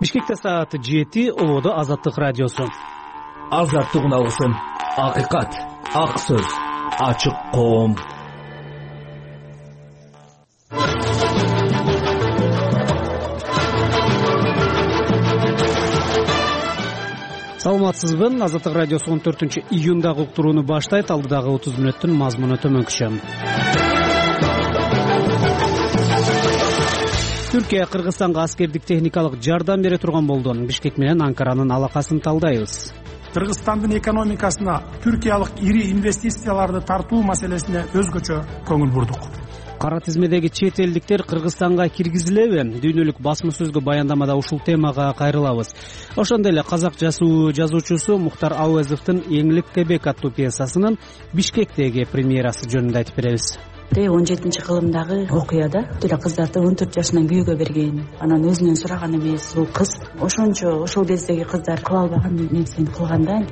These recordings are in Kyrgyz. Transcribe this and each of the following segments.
Бишкекте саат 7, Ободо Азаттык радиосу. Азаттыгын алгысың, акыйкат, ак сөз, ачык коом. Саламатсызбы? Азаттык радиосу 14-июндагы уктурууну баштайт. Алдыдагы 30 мүнөттүн мазмуну төмөнкүчө. Түркия Кыргызстанга аскердик техникалык жардам бере турган болду. Бишкек менен Анкаранын алакасын талдайбыз. Кыргызстандын экономикасына түркиялык ири инвестицияларды тартуу маселесине өзгөчө көңүл бурдук. Кара тизмедеги чет элдиктер Кыргызстанга киргизилеби? Дүйнөлүк басма сөзгө баяндамада ушул темага кайрылабыз. Ошондой эле казак жазуучусу Мухтар Ауезовдун Эңлик Кебек аттуу пьесасынын Бишкектеги премьерасы жөнүндө айтып беребиз. 17-кылымдагы окуяда деле кыздарды 14 жашынан күйөөгө берген. Анан өзүнөн сураган эмес, бул кыз ошончо ошол кездеги кыздар кыла албаган нерсени кылганда.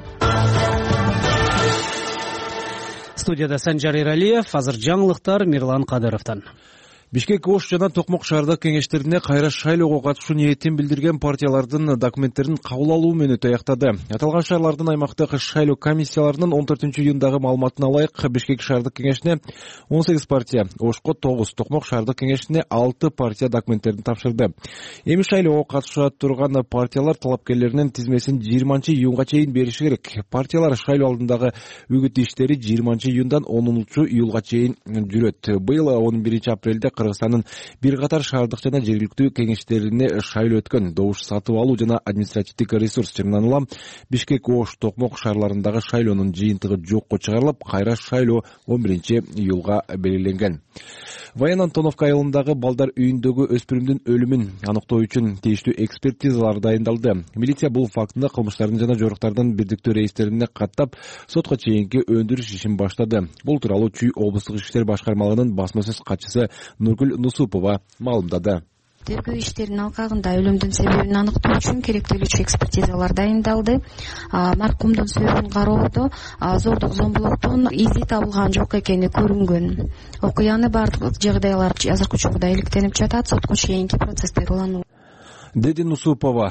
Студияда Санжар Иралиев, азыр жаңылыктар Мирлан Кадыровдон. Бишкек Ош жана Токмок шаардык кеңештерине кайра шайлоого катышуу ниетин билдирген партиялардын документтерин кабыл алуу менен аяктады. Аталган шаарлардын аймактык шайлоо комиссияларынын 14-июндагы маалыматына ылайык, Бишкек шаардык кеңешине 18 партия, Ошко 9, Токмок шаардык кеңешине 6 партия документтерин тапшырды. Эми шайлоого катыша турган партиялар талапкерлеринин тизмесин 20-июнга чейин бериши керек. Партиялар шайлоо алдындагы үгүт иштери 20-июндан 10-июлга чейин жүрөт. Быйыл 11-апрелде Кыргызстандын бир катар шаардык жана жергиликтүү кеңештерине шайлоо өткөн. Добуш сатып алуу жана административдик ресурс чыгынанла Бишкек, Ош, Токмок шаарларындагы шайлоонун жыйынтыгы жокко чыгарылып, кайра шайлоо 11-июлга белгиленген. Баян Антоновка айылындагы балдар үйүндөгү өспүрүмдүн өлүмүн аныктоо үчүн тийиштүү экспертизалар дайындалды. Милиция бул фактыны кылмыштардын жана жоруктардын бирдиктүү рейстерине каттап, сотко чейинки өндүрүш ишин баштады. Бул тууралуу Чүй облустук иштер башкармалыгынын басма сөз катчысы Нургүл Нусупова маалымдады. Тергөө иштеринин алкагында өлүмдүн себебин аныктоо үчүн керектелүүчү экспертизалар дайындалды. Маркумдун сөзүн кароодо зордук зомбулуктун изи табылган жок экени көрүнгөн. Окуяны бардык жагдайлар азыркы учурда иликтенип жатат, сотко чейинки процесстер улануу. Деди Нусупова,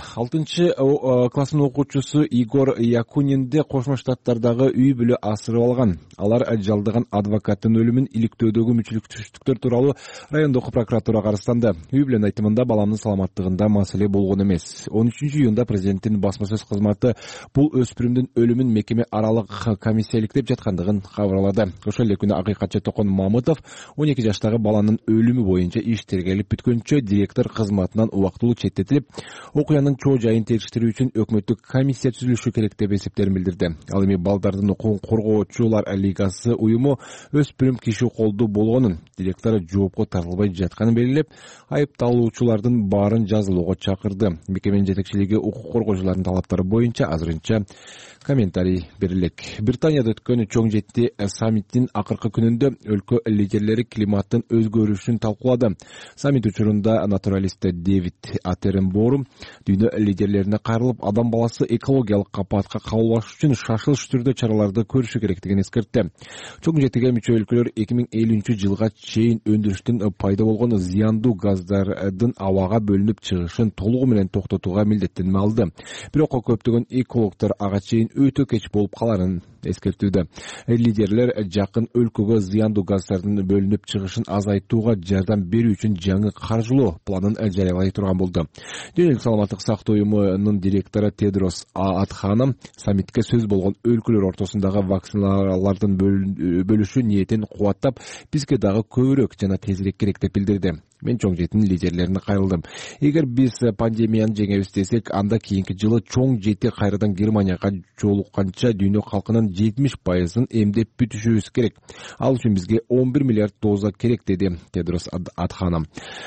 6-класстын окуучусу Игор Якунинди Кошмо Штаттардагы үй бүлө асырып алган. Алар жалдаган адвокаттын өлүмүн иликтөөдөгү мүчүлүктүүлүктөр тууралуу райондук прокуратурага арызданды. Үй бүлөнүн айтымында баланын саламаттыгында маселе болгон эмес. 13-июнда президенттин басма сөз кызматы бул өспүрүмдүн өлүмүн мекеме аралык комиссия иликтеп жаткандыгын кабарлады. Ошол эле күнү акыйкатчы Токон Мамытов 12 жаштагы баланын өлүмү боюнча иш тергелип бүткөнчө директор кызматынан убактылуу четтетилип, окуянын чоо жайын текшерүү үчүн өкмөттүк комиссия түзүлүшү керек деп эсептерин билдирди. Ал эми балдардын укугун коргоочулар лигасы уюму өспүрүм киши колдуу болгонун, директор жоопко тартылбай жатканын белгилеп, айыпталуучулардын баарын жазылууга чакырды. Мекеменин жетекчилиги укук коргоочулардын талаптары боюнча азырынча комментарий берилек. Британияда өткөн чоң жети саммиттин акыркы күнүндө өлкө лидерлери климаттын өзгөрүшүн талкуулады. Саммит учурунда натуралист Дэвид Атеренборум дүйнө лидерлерине кайрылып, адам баласы экологиялык апатка кабылбаш үчүн шашылыш түрдө чараларды көрүшү керектигин эскертти. Чоң жетиге мүчө өлкөлөр 2050-жылга чейин өндүрүштүн пайда болгон зыяндуу газдардын абага бөлүнүп чыгышын толугу менен токтотууга милдеттенме алды. Бирок көптөгөн экологдор ага чейин өтө кеч болуп каларын эскертүүдө. Лидерлер жакын өлкөгө зыяндуу газдардын бөлүнүп чыгышын азайтууга жардам берүү үчүн жаңы каржылоо планын жарыялай турган болду. Дүйнөлүк саламаттык сактоо уюмунун директору Тедрос Адханом саммитке сөз болгон өлкөлөр ортосундагы вакциналардын бөлүшүү ниетин кубаттап, бизге дагы көбүрөөк жана тезирээк керек деп билдирди. Мен чоң жетинин лидерлерине кайрылдым. Эгер биз пандемияны жеңебиз десек, анда кийинки жылы чоң жети кайрадан Германияга жолукканча дүйнө халкынын 70%-ын эмдеп бүтүшүбүз керек. Ал үчүн бизге 11 миллиард доза керек, деди Тедрос Адханом.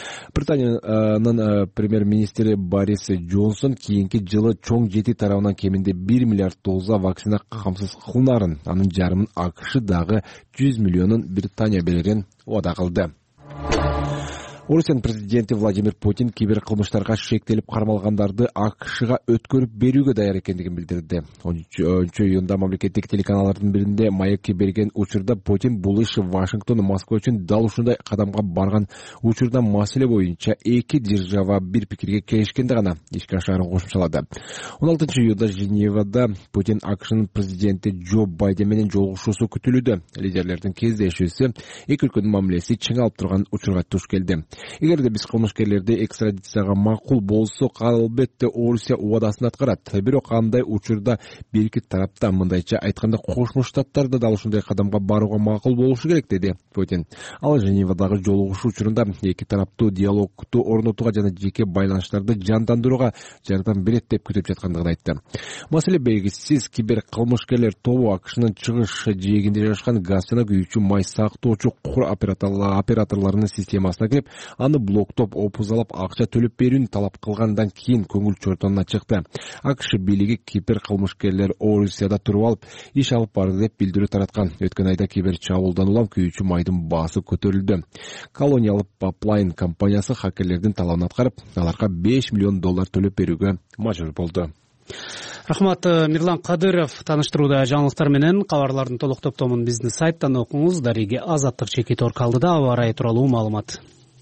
Британиянын премьер-министри Борис Джонсон кийинки жылы чоң жети тарабынан кеминде 1 миллиард доза вакцина камсыз кылынарын, анын жарымын АКШ дагы 100 миллионун Британия берерин убада кылды. Орусиянын президенти Владимир Путин кибер кылмыштарга шектелип кармалгандарды АКШга өткөрүп берүүгө даяр экендигин билдирди. 10-июнда мамлекеттик телеканалдардын биринде маекке берген учурда Путин бул иш Вашингтон Москва үчүн дал ушундай кадамга барган учурда маселе боюнча эки держава бир пикирге келишкенде гана ишке ашарын кошумчалады. 16-июнда Женевада Путин АКШнын президенти Джо Байден менен жолугушуусу күтүлүүдө. Лидерлердин кездешүүсү эки өлкөнүн мамилеси чыңалып турган учурга туш келди. Эгерде биз кылмышкерлерди экстрадицияга макул болсо, албетте Орусия убадасын аткарат. Бирок кандай учурда бир эки тарапта, мындайча айтканда Кошмо Штаттарда да ушундай кадамга барууга макул болушу керек, деди Путин. Ал Женевадагы жолугушуу учурунда эки тараптуу диалогду орнотууга жана жеке байланыштарды жандандырууга жардам берет деп күтүп жаткандыгын айтты. Маселе белгисиз, кибер кылмышкерлер тобу АКШнын чыгыш жээгинде жайгашкан газ жана күйүүчү май сактоочу кур операторлорунун системасына кирип, аны блоктоп, опузалап, акча төлөп берүүнү талап кылгандан кийин көңүл чортонуна чыкты. АКШ бийлиги кибер кылмышкерлер Орусияда туруп алып, иш алып барды деп билдирүү тараткан. Өткөн айда кибер чабуулдан улам күйүүчү майдын баасы көтөрүлдү. Колониялык Pipeline компаниясы хакерлердин талабын аткарып, аларга $5 миллион төлөп берүүгө мажбур болду. Рахмат, Мирлан Кадыров таныштырууда жаңылыктар менен. Кабарлардын толук топтомун биздин сайттан окуңуз. Дариги Азаттык чекит оркалдыда аба ырайы тууралуу маалымат.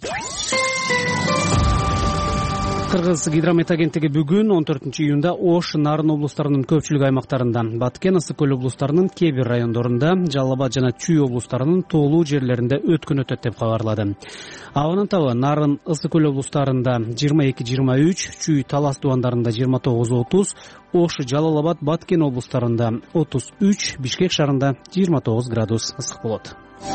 Кыргыз гидромет агенттиги бүгүн 14-июнда Ош, Нарын облустарынын көпчүлүк аймактарында, Баткен, Ысык көл облустарынын кээ бир райондорунда, Жалал Абад жана Чүй облустарынын тоолуу жерлеринде өткөн өтөт деп кабарлады. Абанын табы Нарын, Ысык көл облустарында 22-23, Чүй, Талас дубандарында 29-30, Ош, Жалал Абад, Баткен облустарында 33, Бишкек шаарында 29 градус ысык болот.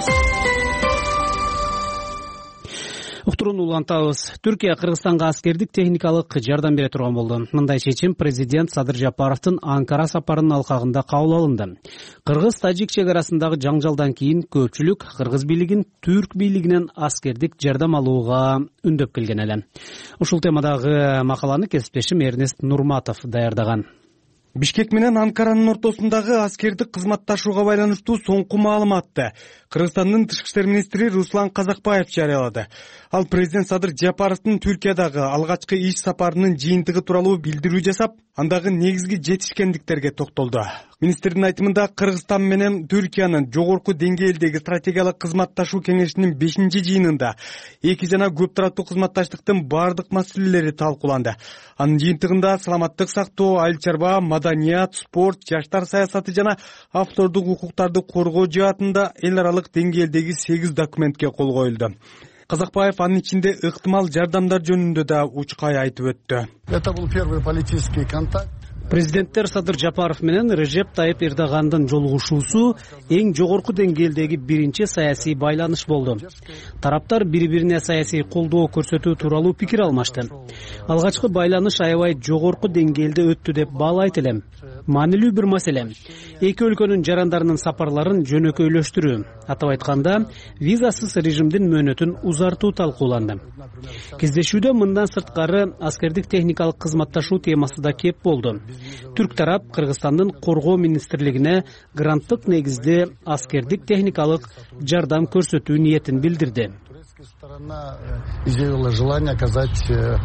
Уктурууну улантабыз. Түркия Кыргызстанга аскердик техникалык жардам бере турган болду. Мындай чечим президент Садыр Жапаровдун Анкара сапарынын алкагында кабыл алынды. Кыргыз-тажик чек арасындагы жаңжалдан кийин көпчүлүк кыргыз бийлигин түрк бийлигинен аскердик жардам алууга үндөп келген эле. Ушул темадагы макаланы кесиптешим Эрнест Нурматов даярдаган. Бишкек менен Анкаранын ортосундагы аскердик кызматташууга байланыштуу соңку маалыматты Кыргызстандын тышкы иштер министри Руслан Казакбаев жарыялады. Ал президент Садыр Жапаровдун Түркиядагы алгачкы иш сапарынын жыйынтыгы тууралуу билдирүү жасап, андагы негизги жетишкендиктерге токтолду. Министрдин айтымында Кыргызстан менен Түркиянын жогорку деңгээлдеги стратегиялык кызматташуу кеңешинин 5-жыйынында эки жана көп тараптуу кызматташтыктын бардык маселелери талкууланды. Анын жыйынтыгында саламаттык сактоо, айыл чарба, маданият, спорт, жаштар саясаты жана автордук укуктарды коргоо жаатында эл аралык деңгээлдеги 8 документке кол коюлду. Казакбаев анын ичинде ыктымал жардамдар жөнүндө да учкай айтып өттү. Это был первый политический контакт. Президенттер Садыр Жапаров менен Режеп Тайып Эрдогандын жолугушуусу эң жогорку деңгээлдеги биринчи саясий байланыш болду. Тараптар бири-бирине саясий колдоо көрсөтүү тууралуу пикир алмашты. Алгачкы байланыш аябай жогорку деңгээлде өттү деп баалайт элем. Маанилүү бир маселе. Эки өлкөнүн жарандарынын сапарларын жөнөкөйлөштүрүү, атап айтканда, визасыз режимдин мөөнөтүн узартуу талкууланды. Кездешүүдө мындан сырткары аскердик техникалык кызматташуу темасы да кеп болду. Түрк тарап Кыргызстандын коргоо министрлигине гранттык негизде аскердик техникалык жардам көрсөтүү ниетин билдирди. Сторона изъявила желание оказать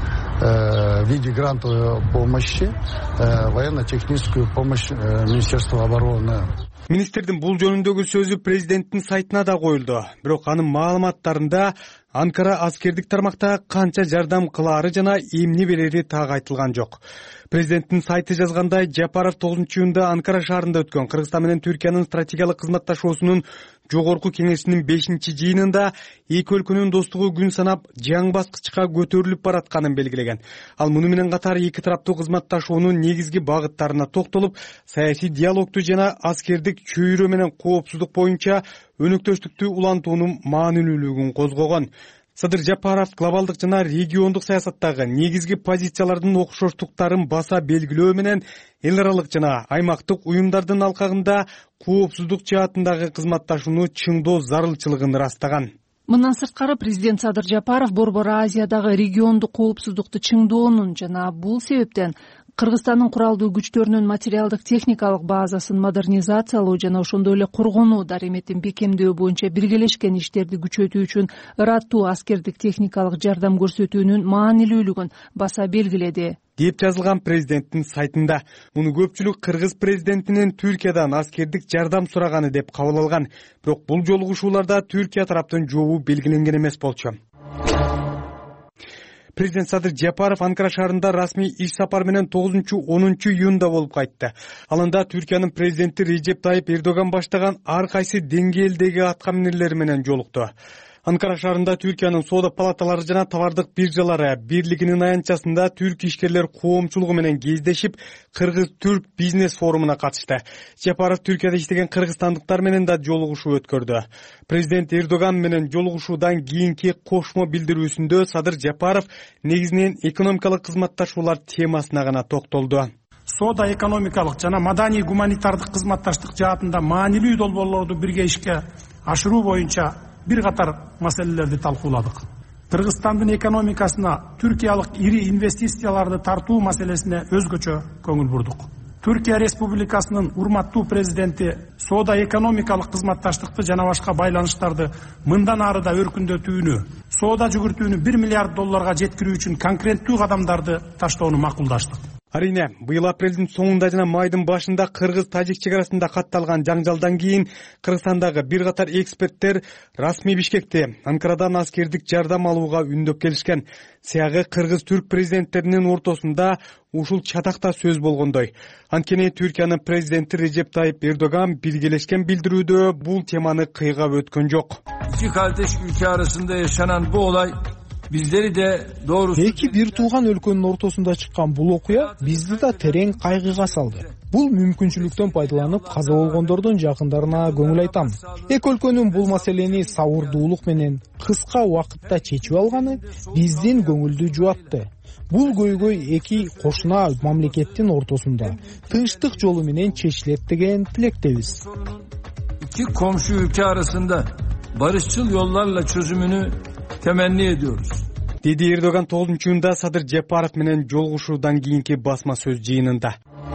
в виде грантовой помощи, военно-техническую помощь Министерства обороны. Министрдин бул жөнүндөгү сөзү президенттин сайтына да коюлду. Бирок анын маалыматтарында Анкара аскердик тармакта канча жардам кылаары жана эмне берери так айтылган жок. Президенттин сайты жазгандай, Жапаров 9-июнда Анкара шаарында өткөн Кыргызстан менен Түркиянын стратегиялык кызматташуусунун жогорку кеңешинин 5-жыйынында эки өлкөнүн достугу күн санап жаңы баскычка көтөрүлүп баратканын белгилеген. Ал муну менен катар эки тараптуу кызматташуунун негизги багыттарына токтолуп, саясий диалогду жана аскердик чөйрө менен коопсуздук боюнча өнөктөштүктү улантуунун маанилүүлүгүн козгогон. Садыр Жапаров глобалдык жана региондук саясаттагы негизги позициялардын окшоштуктарын баса белгилөө менен эл аралык жана аймактык уюмдардын алкагында коопсуздук жаатындагы кызматташууну чыңдоо зарылчылыгын ырастаган. Мындан сырткары президент Садыр Жапаров Борбор Азиядагы региондук коопсуздукту чыңдоонун жана бул себептен Кыргызстандын куралдуу күчтөрүнүн материалдык техникалык базасын модернизациялоо жана ошондой эле коргонуу дареметин бекемдөө боюнча биргелешкен иштерди күчөтүү үчүн ыраттуу аскердик техникалык жардам көрсөтүүнүн маанилүүлүгүн баса белгиледи деп жазылган президенттин сайтында. Муну көпчүлүк кыргыз президентинин Түркиядан аскердик жардам сураганы деп кабыл алган. Бирок бул жолугушууларда Түркия тараптын жообу белгиленген эмес болчу. Президент Садыр Жапаров Анкара шаарында расмий иш сапар менен 9-10 июнда болуп кайтты. Алында Түркиянын президенти Режеп Тайип Эрдоган баштаган ар кайсы деңгээлдеги аткаминерлер менен жолукту. Анкара шаарында Түркиянын соода палаталары жана товардык биржалары бирлигинин аянтчасында түрк ишкерлер коомчулугу менен кездешип, Кыргыз-Түрк бизнес форумуна катышты. Жапаров Түркияда иштеген кыргызстандыктар менен да жолугушуу өткөрдү. Президент Эрдоган менен жолугушуудан кийинки кошмо билдирүүсүндө Садыр Жапаров негизинен экономикалык кызматташуулар темасына гана токтолду. Соода экономикалык жана маданий гуманитардык кызматташтык жаатында маанилүү долбоорлорду бирге ишке ашыруу боюнча бир катар маселелерди талкууладык. Кыргызстандын экономикасына түркиялык ири инвестицияларды тартуу маселесине өзгөчө көңүл бурдук. Түркия Республикасынын урматтуу президенти соода экономикалык кызматташтыкты жана башка байланыштарды мындан ары да өркүндөтүүнү, соода жүгүртүүнү $1 миллиард жеткирүү үчүн конкреттүү кадамдарды таштоону макулдаштык. Арине, быйыл апрелдин соңунда жана майдын башында Кыргыз-Тажик чек арасында катталган жаңжалдан кийин Кыргызстандагы бир катар эксперттер расмий Бишкекте Анкарадан аскердик жардам алууга үндөп келишкен. Сыягы Кыргыз-Түрк президенттеринин ортосунда ушул чатакта сөз болгондой. Анткени Түркиянын президенти Режеп Тайип Эрдоган биргелешкен билдирүүдө бул теманы кыйгап өткөн жок. İki kardeş ülke arasında yaşanan bu olay bizleri de doğrusu эки бир тууган өлкөнүн ортосунда чыккан бул окуя бизди да терең кайгыга салды. Бул мүмкүнчүлүктөн пайдаланып каза болгондордун жакындарына көңүл айтам. Эки өлкөнүн бул маселени сабырдуулук менен кыска убакытта чечип алганы биздин көңүлдү жубатты. Бул көйгөй эки кошуна мамлекеттин ортосунда тынчтык жолу менен чечилет деген тилектебиз. İki komşu ülke arasında barışçıl yollarla çözümünü temenni ediyoruz. Dedi Эрдоган 9-июнда Садыр Жапаров менен жолугушуудан кийинки басма сөз жыйынында.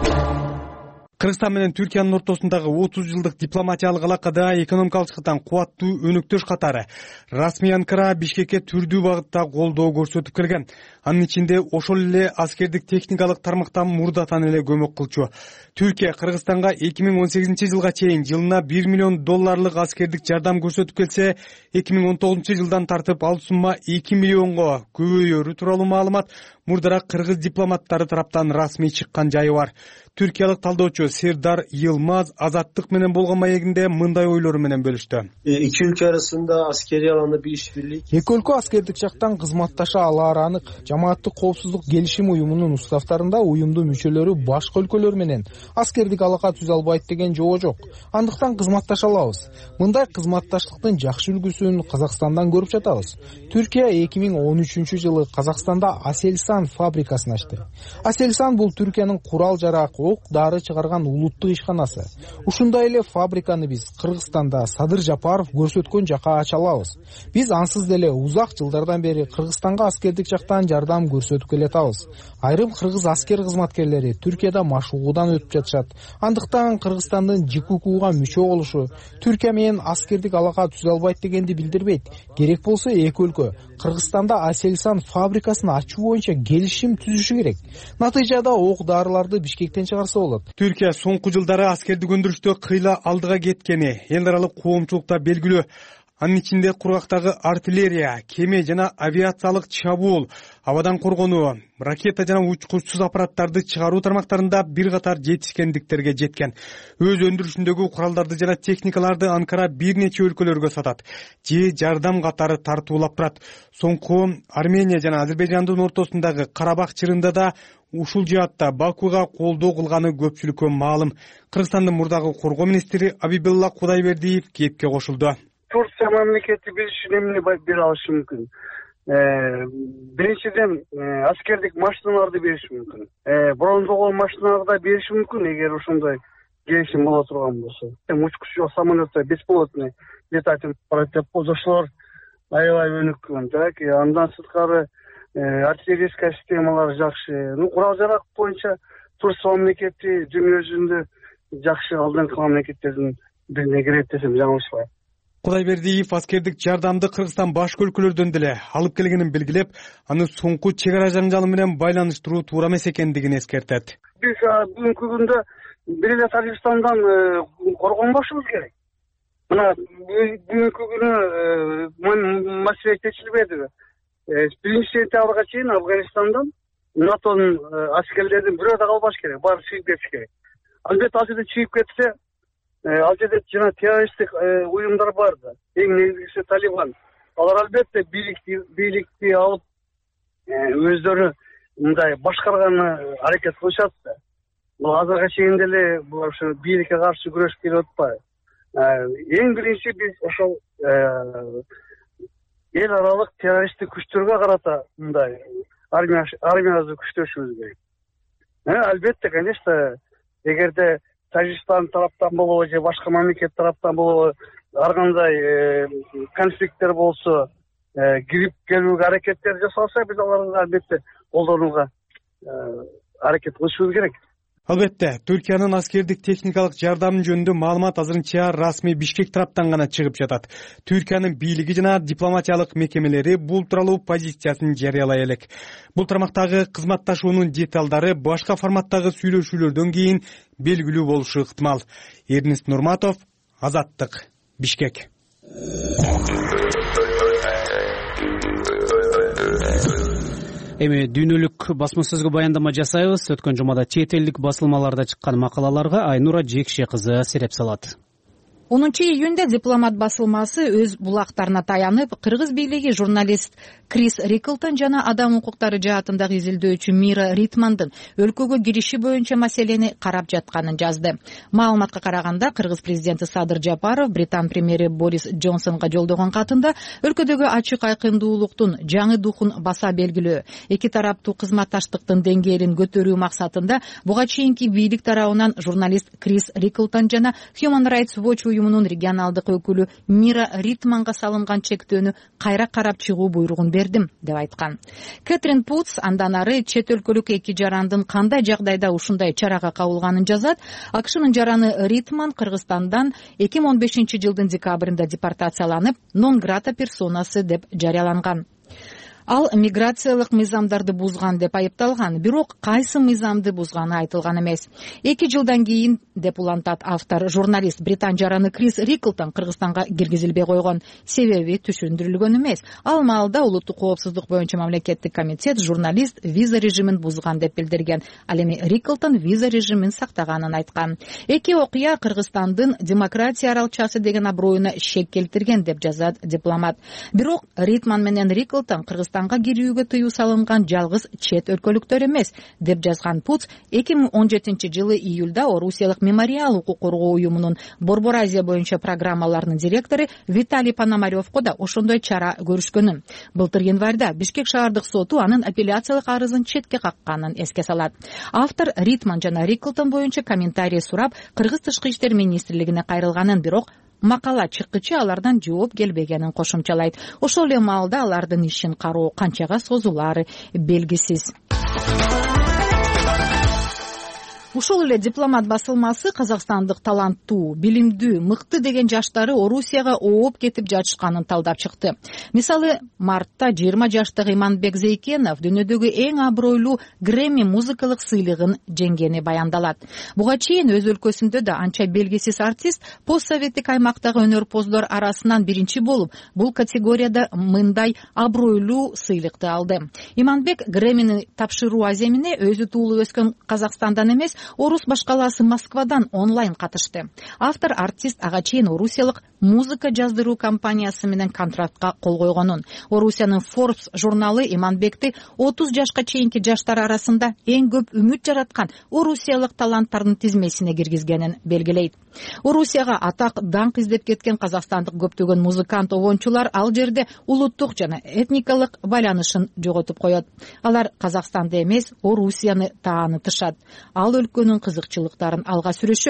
Кыргызстан менен Түркиянын ортосундагы 30 жылдык дипломатиялык алакада экономикалык жактан кубаттуу өнөктөш катары расмий Анкара Бишкекке түрдүү багытта колдоо көрсөтүп келген. Анын ичинде ошол эле аскердик техникалык тармактан мурдатан эле көмөк кылчу. Түркия Кыргызстанга 2018 жылга чейин жылына $1 миллион аскердик жардам көрсөтүп келсе, 2019 жылдан тартып ал сумма 2 миллионго көбөйөрү тууралуу маалымат мурдараак кыргыз дипломаттары тараптан расмий чыккан жайы бар. Түркиялык талдоочу Сердар Yılmaz Азаттык менен болгон маегинде мындай ойлору менен бөлүштү. İki ülke arasında askeri alanda bir işbirlik. Эки өлкө аскердик жактан кызматташа алары анык. Жамааттык коопсуздук келишим уюмунун уставтарында уюмдун мүчөлөрү башка өлкөлөр менен аскердик алака түзө албайт деген жобо жок. Андыктан кызматташа алабыз. Мындай кызматташтыктын жакшы үлгүсүн Казакстандан көрүп жатабыз. Түркия 2013 жылы Казакстанда Aselsan фабрикасын ачты. Aselsan бул Түркиянын курал жарак, ок дары чыгарган улуттук ишканасы. Ушундай эле фабриканы биз Кыргызстанда Садыр Жапаров көрсөткөн жака ача алабыз. Биз ансыз деле узак жылдардан бери Кыргызстанга аскердик жактан жардам көрсөтүп келатабыз. Айрым кыргыз аскер кызматкерлери Түркияда машыгуудан өтүп жатышат. Андыктан Кыргызстандын ЖККУга мүчө болушу Түркия менен аскердик алака түзө албайт дегенди билдирбейт. Керек болсо эки өлкө Кыргызстанда Aselsan фабрикасын ачуу боюнча келишим түзүшү керек. Натыйжада ок дарыларды Бишкектен чыгарса болот. Түркия соңку жылдары аскердик өндүрүштө кыйла алдыга кеткени эл аралык коомчулукта белгилүү. Анын ичинде кургактагы артиллерия, кеме жана авиациялык чабуул, абадан коргонуу, ракета жана учкучсуз аппараттарды чыгаруу тармактарында бир катар жетишкендиктерге жеткен. Өз өндүрүшүндөгү куралдарды жана техникаларды Анкара бир нече өлкөлөргө сатат. Же жардам катары тартуулап турат. Соңку Армения жана Азербайжандын ортосундагы Карабах чырында да ушул жаатта Бакуга колдоо кылганы көпчүлүккө маалым. Кыргызстандын мурдагы коргоо министри Абибилла Кудайбердиев кепке кошулду. Турция мамлекети биз үчүн эмне бере алышы мүмкүн? Биринчиден аскердик машиналарды бериши мүмкүн. Бронзогол машиналарды бериши мүмкүн эгер ошондой келишим боло турган болсо. Учкучсуз самолетто бесполотный летательный аппарат деп ошолор аябай өнүккөн. Так, андан сырткары артиллерийская системалары жакшы. Курал жарак боюнча Турция мамлекети дүйнө жүзүндө жакшы алдыңкы мамлекеттердин бирине кирет десем жаңылышпайм. Кудайбердиев аскердик жардамды Кыргызстан башка өлкөлөрдөн деле алып келгенин белгилеп, аны соңку чек ара жанжалы менен байланыштыруу туура эмес экендигин эскертет. Биз бүгүнкү күндө бир эле Тажикстандан коргонбошубуз керек. Мына бүгүнкү күнү маселе чечилбедиби? 1-сентябрга чейин Афганистандан НАТОнун аскерлеринин бирөө да калбаш керек, баары чыгып кетиш керек. Албетте ал жерде чыгып кетсе, ал жерде жана террористтик уюмдар бар да. Эң негизгиси Талибан. Алар албетте бийликти алып өздөрү мындай башкарганы аракет кылышат да. Бул азыркыга чейин деле бул ошо бийликке каршы күрөшүп келип атпайбы? Эң биринчи биз ошол эл аралык террористтик күчтөргө карата мындай армиябызды күчтөшүбүз керек. Албетте, конечно, эгерде Тажикстан тараптан болобу же башка мамлекет тараптан болобу ар кандай конфликттер болсо, кирип келүүгө аракеттер жасалса, биз аларды албетте колдонууга аракет кылышыбыз керек. Албетте, Түркиянын аскердик техникалык жардамы жөнүндө маалымат азырынча расмий Бишкек тараптан гана чыгып жатат. Түркиянын бийлиги жана дипломатиялык мекемелери бул тууралуу позициясын жарыялай элек. Бул тармактагы кызматташуунун деталдары башка форматтагы сүйлөшүүлөрдөн кийин белгилүү болушу ыктымал. Эрнест Нурматов, Азаттык, Бишкек. Эми дүйнөлүк басма сөзгө баяндама жасайбыз. Өткөн жумада чет элдик басылмаларда чыккан макалаларга Айнура Жекше кызы сереп салат. 10-июнда Дипломат басылмасы өз булактарына таянып, кыргыз бийлиги журналист Крис Риклтон жана адам укуктары жаатындагы изилдөөчү Мира Ритмандын өлкөгө кириши боюнча маселени карап жатканын жазды. Маалыматка караганда, кыргыз президенти Садыр Жапаров Британ премьери Борис Джонсонго жолдогон катында өлкөдөгү ачык айкындуулуктун жаңы духун баса белгилөө, эки тараптуу кызматташтыктын деңгээлин көтөрүү максатында буга чейинки бийлик тарабынан журналист Крис Риклтон жана Human Rights Watch уюмунун регионалдык өкүлү Мира Ритманга салынган чектөөнү кайра карап чыгуу буйругун бердим деп айткан. Кэтрин Путс андан ары чет өлкөлүк эки жарандын кандай жагдайда ушундай чарага кабылганын жазат. АКШнын жараны Ритман Кыргызстандан 2015 жылдын декабрында депортацияланып, нон грата персонасы деп жарыяланган. Ал миграциялык мыйзамдарды бузган деп айыпталган, бирок кайсы мыйзамды бузганы айтылган эмес. 2 жылдан кийин, деп улантат автор, журналист Британ жараны Крис Риклтон Кыргызстанга киргизилбей койгон. Себеби түшүндүрүлгөн эмес. Ал маалда улуттук коопсуздук боюнча мамлекеттик комитет журналист виза режимин бузган деп билдирген. Ал эми Риклтон виза режимин сактаганын айткан. Эки окуя Кыргызстандын демократия аралчасы деген аброюна шек келтирген деп жазат дипломат. Бирок Ритман менен Риклтон Кыргызстанга кирүүгө тыюу салынган жалгыз чет өлкөлүктөр эмес, деп жазган Путс 2017 жылы июлда Орусиялык Мемориал укук коргоо уюмунун Борбор Азия боюнча программаларынын директору Виталий Пономаревко да ошондой чара көрүшкөнүн. Былтыр январда Бишкек шаардык соту анын апелляциялык арызын четке какканын эске салат. Автор Ритман жана Риклтон боюнча комментарий сурап, Кыргыз тышкы иштер министрлигине кайрылганын, бирок макала чыккычы алардан жооп келбегенин кошумчалайт. Ошол эле маалда алардын ишин кароо канчага созулары белгисиз. Ушул эле Дипломат басылмасы казакстандык таланттуу, билимдүү, мыкты деген жаштары Орусияга ооп кетип жатышканын талдап чыкты. Мисалы, мартта 20 жаштагы Иманбек Зейкенов дүйнөдөгү эң абройлуу Грэмми музыкалык сыйлыгын жеңгени баяндалат. Буга чейин өз өлкөсүндө да анча белгисиз артист постсоветтик аймактагы өнөрпоздор арасынан биринчи болуп, бул категорияда мындай абройлуу сыйлыкты алды. Иманбек Грэммини тапшыруу аземине өзү туулуп өскөн Казакстандан эмес, Орус башкаласы Москвадан онлайн катышты. Автор артист ага чейин орусиялык музыка жаздыруу компаниясы менен контрактка кол койгонун. Орусиянын Forbes журналы Иманбекти 30 жашка чейинки жаштар арасында эң көп үмүт жараткан орусиялык таланттардын тизмесине киргизгенин белгилейт. Орусияга атак даңк издеп кеткен казакстандык көптөгөн музыкант обончулар ал жерде улуттук жана этникалык байланышын жоготуп коет. Алар Казакстанды эмес, Орусияны таанытышат. Ал өлкөнүн кызыкчылыктарын алга сүрөшөт,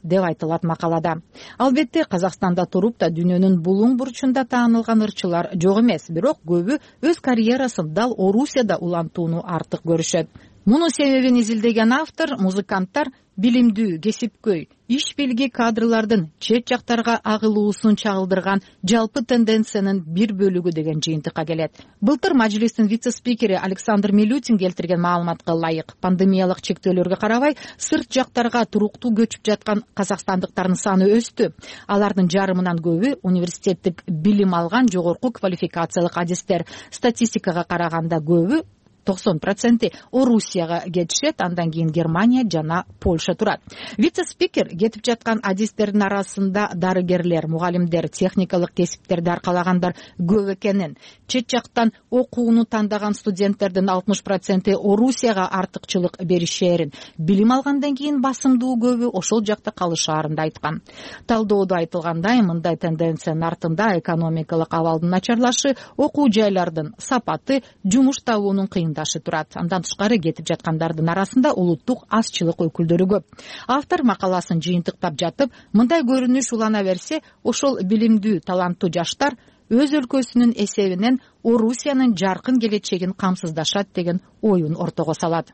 деп айтылат макалада. Албетте Казакстанда туруп да дүйнөнүн булуң бурчунда таанылган ырчылар жок эмес, бирок көбү өз карьерасын дал Орусияда улантууну артык көрүшөт. Мунун себебин изилдеген автор музыканттар билимдүү, кесипкөй, иш билги кадрлардын чет жактарга агылуусун чагылдырган жалпы тенденциянын бир бөлүгү деген жыйынтыкка келет. Былтыр мажлистин вице-спикери Александр Милютин келтирген маалыматка ылайык, пандемиялык чектөөлөргө карабай сырт жактарга туруктуу көчүп жаткан казакстандыктардын саны өстү. Алардын жарымынан көбү университеттик билим алган жогорку квалификациялык адистер. Статистикага караганда көбү 90% Орусияга кетишет, андан кийин Германия жана Польша турат. Вице-спикер кетип жаткан адистердин арасында дарыгерлер, мугалимдер, техникалык кесиптерди аркалагандар көп экенин, чет жактан окууну тандаган студенттердин 60% Орусияга артыкчылык беришээрин, билим алгандан кийин басымдуу көбү ошол жакта калышаарын да айткан. Талдоодо айтылгандай, мындай тенденциянын артында экономикалык абалдын начарлашы, окуу жайлардын сапаты, жумуш табуунун кыйындашы турат. Андан тышкары кетип жаткандардын арасында улуттук азчылык өкүлдөрү көп. Автор макаласын жыйынтыктап жатып, мындай көрүнүш улана берсе, ошол билимдүү, таланттуу жаштар өз өлкөсүнүн эсебинен Орусиянын жаркын келечегин камсыздашат деген оюн ортого салат.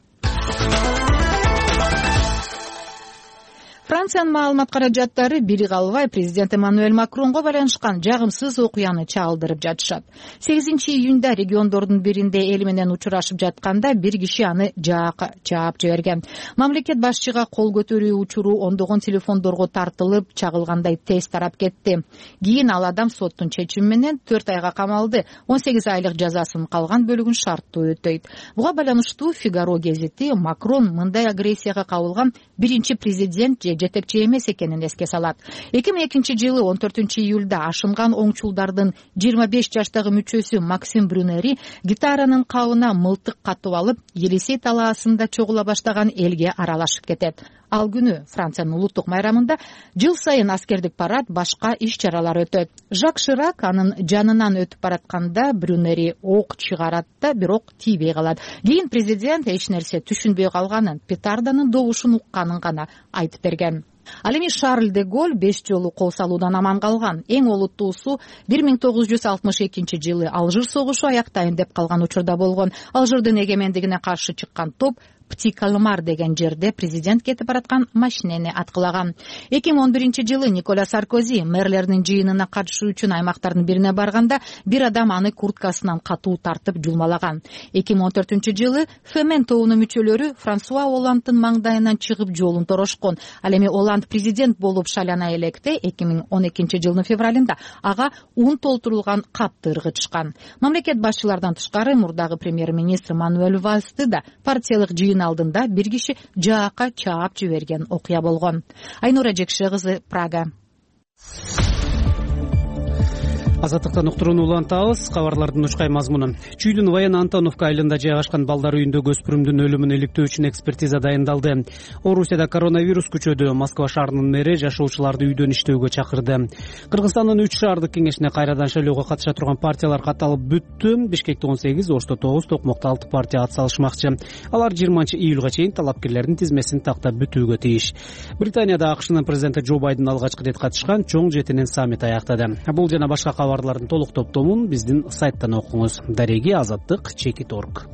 Франциянын маалымат каражаттары бири калбай президент Эммануэль Макронго байланышкан жагымсыз окуяны чагылдырып жатышат. 8-июнда региондордун биринде эл менен учурашып жатканда бир киши аны жаакка чаап жиберген. Мамлекет башчыга кол көтөрүү учуру ондогон телефондорго тартылып, чагылгандай тез тарап кетти. Кийин ал адам соттун чечими менен 4 айга камалды, 18 айлык жазасынын калган бөлүгүн шарттуу өтөйт. Буга байланыштуу Фигаро гезити Макрон мындай агрессияга кабылган биринчи президент жетекчи эмес экенин эске салат. 2002-жылы 14-июлда ашынган оңчулдардын 25 жаштагы мүчөсү Максим Брюнери гитаранын кабына мылтык катып алып, Елисей талаасында чогула баштаган элге аралашып кетет. Ал күнү Франциянын улуттук майрамында жыл сайын аскердик парад, башка иш-чаралар өтөт. Жак Ширак анын жанынан өтүп баратканда Брюнери ок чыгарат да, бирок тийбей калат. Кийин президент эч нерсе түшүнбөй калганын, петарданын добушун укканын гана айтып берген. Ал эми Шарль де Голль 5 жолу кол салуудан аман калган. Эң олуттуусу 1962-жылы Алжир согушу аяктайын деп калган учурда болгон. Алжирдин эгемендигине каршы чыккан топ Птикалмар деген жерде президент кетип бараткан машинени аткылаган. 2011-жылы Николя Саркози мэрлердин жыйынына катышуу үчүн аймактардын бирине барганда бир адам аны курткасынан катуу тартып жулмалаган. 2014-жылы Фемен тобунун мүчөлөрү Франсуа Оландтын маңдайынан чыгып жолун торошкон. Ал эми Оланд президент болуп шайлана электе 2012-жылдын февралында ага ун толтурулган капты ыргытышкан. Мамлекет башчылардан тышкары мурдагы премьер-министр Мануэль Вальсты да партиялык жыйын алдында бир киши жаакка чаап жиберген окуя болгон. Айнура Жекше кызы, Прага. Азаттыктан уктурууну улантабыз. Кабарлардын учкай мазмуну. Чүйдүн Воен Антоновка айылында жайгашкан балдар үйүндөгү өспүрүмдүн өлүмүн иликтөө үчүн экспертиза дайындалды. Орусияда коронавирус күчөдү. Москва шаарынын мэри жашоочуларды үйдөн иштөөгө чакырды. Кыргызстандын 3 шаардык кеңешине кайрадан шайлоого катыша турган партиялар катталып бүттү. Бишкекте 18, Ошто 9, Токмокто 6 партия ат салышмакчы. Алар 20-июлга чейин талапкерлердин тизмесин тактап бүтүүгө тийиш. Британияда АКШнын президенти Джо Байден алгачкы рет катышкан чоң жетинин саммити аяктады. Бул жана башка кабарлардын толук топтомун биздин сайттан окуңуз. Дареги Азаттык /.org.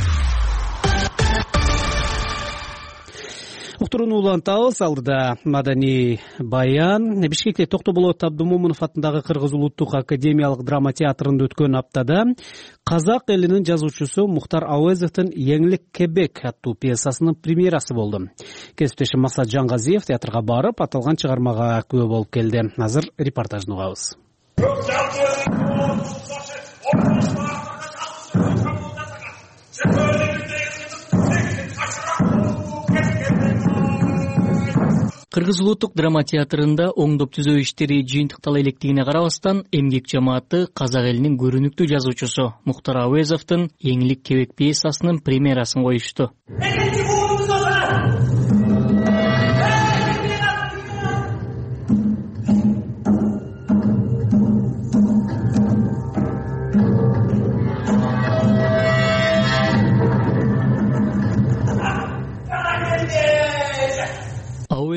Уктурууну улантабыз. Алдыда маданий баян. Бишкекте Токтоболот Абдумомунов атындагы Кыргыз улуттук академиялык драма театрында өткөн аптада казак элинин жазуучусу Мухтар Ауезовдун Еңлик Кебек аттуу пьесасынын премьерасы болду. Кесиптешим Максат Жангазиев театрга барып, аталган чыгармага күбө болуп келди. Азыр репортажды угабыз. Кыргыз улуттук драма театрында оңдоп түзөө иштери жыйынтыктала электигине карабастан, эмгек жамааты казак элинин көрүнүктүү жазуучусу Мухтар Ауезовдун Еңлик Кебек пьесасынын премьерасын коюшту.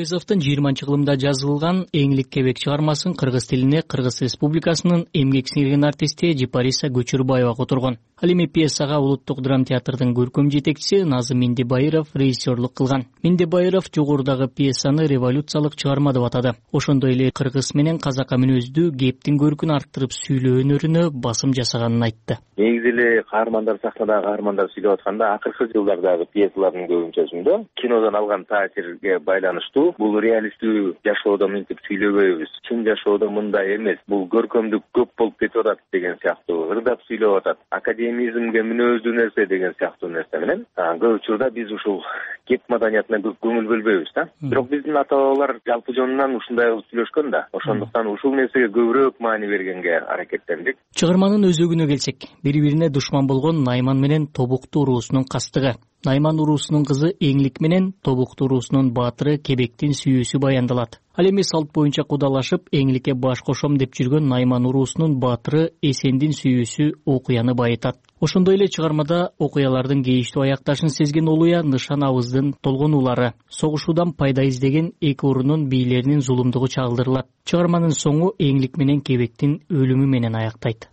Ауэзовдун 20-кылымда жазылган Эңлик кебек чыгармасын кыргыз тилине Кыргыз Республикасынын эмгек сиңирген артисти Жипариса Көчүрбаева которгон. Ал эми пьесага Улуттук драма театрдын көркөм жетекчиси Назым Мендебайыров режиссерлук кылган. Мендебайыров жогорудагы пьесаны революциялык чыгарма деп атады. Ошондой эле кыргыз менен казакка мүнөздүү кептин көркүн арттырып сүйлөө өнөрүнө басым жасаганын айтты. Негизи эле каармандар сахнадагы каармандар сүйлөп атканда акыркы жылдардагы пьесалардын көбүнчөсүндө кинодон алган таасирге байланыштуу бул реалисттүү жашоодо мынтип сүйлөбөйбүз. Чын жашоодо мындай эмес. Бул көркөмдүк көп болуп кетип атат деген сыяктуу ырдап сүйлөп атат. Академизмге мүнөздүү нерсе деген сыяктуу нерсе менен көп учурда биз ушул кеп маданиятына көп көңүл бөлбөйбүз да. Бирок биздин ата бабалар жалпы жонунан ушундай кылып сүйлөшкөн да. Ошондуктан ушул нерсеге көбүрөөк маани бергенге аракеттендик. Чыгарманын өзөгүнө келсек, бири-бирине душман болгон Найман менен Тобукту уруусунун кастыгы. Найман уруусунун кызы Эңлик менен Тобукту уруусунун баатыры Кебектин сүйүүсү баяндалат. Ал эми салт боюнча кудалашып Эңликке баш кошом деп жүргөн Найман уруусунун баатыры Эсендин сүйүүсү окуяны байытат. Ошондой эле чыгармада окуялардын кейиштүү аякташын сезген Улуя Нышан абыздын толгонулары, согушуудан пайда издеген эки урунун бийлеринин зулумдугу чагылдырылат. Чыгарманын соңу Эңлик менен Кебектин өлүмү менен аяктайт.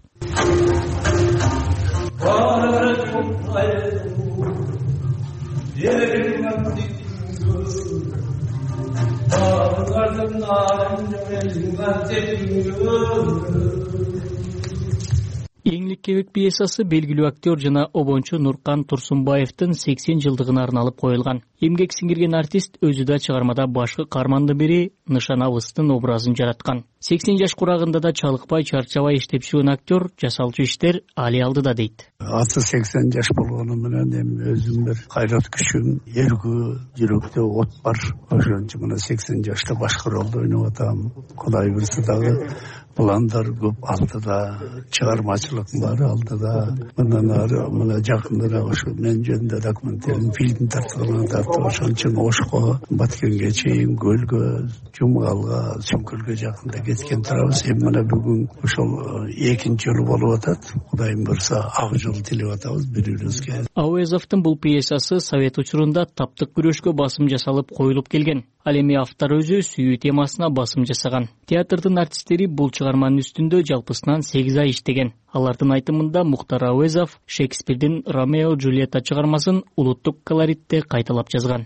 Эңлик кебек пьесасы белгилүү актер жана обончу Нуркан Турсунбаевдин 80 жылдыгына арналып коюлган. Эмгек сиңирген артист өзү да чыгармада башкы каармандын бири Нышан абыстын образын жараткан. 80 жаш курагында да чалыкпай, чарчабай иштеп жүргөн актер жасалчу иштер али алдыда дейт. Аты 80 жаш болгону менен эми өзүм бир кайрат күчүм, эргүү, жүрөктө от бар. Ошончо мына 80 жашта башкы ролду ойноп атам. Кудай буйрса дагы пландар көп алдыда, чыгармачылыктын баары алдыда. Мындан ары мына жакында ошо мен жөнүндө документтерин фильм тартылган. Ошончо Ошко, Баткенге чейин, Көлгө, Жумгалга, Сүмкөлгө жакында кеткен турабыз. Эми мына бүгүн ошол экинчи жолу болуп атат. Кудайым буйрса ак жол тилеп атабыз бири-бирибизге. Ауэзовдун бул пьесасы совет учурунда таптык күрөшкө басым жасалып коюлуп келген. Ал эми автор өзү сүйүү темасына басым жасаган. Театрдын артисттери бул чыгарманын үстүндө жалпысынан 8 ай иштеген. Алардын айтымында Мухтар Ауэзов Шекспирдин Ромео Джульетта чыгармасын улуттук колоритте кайталап жазган.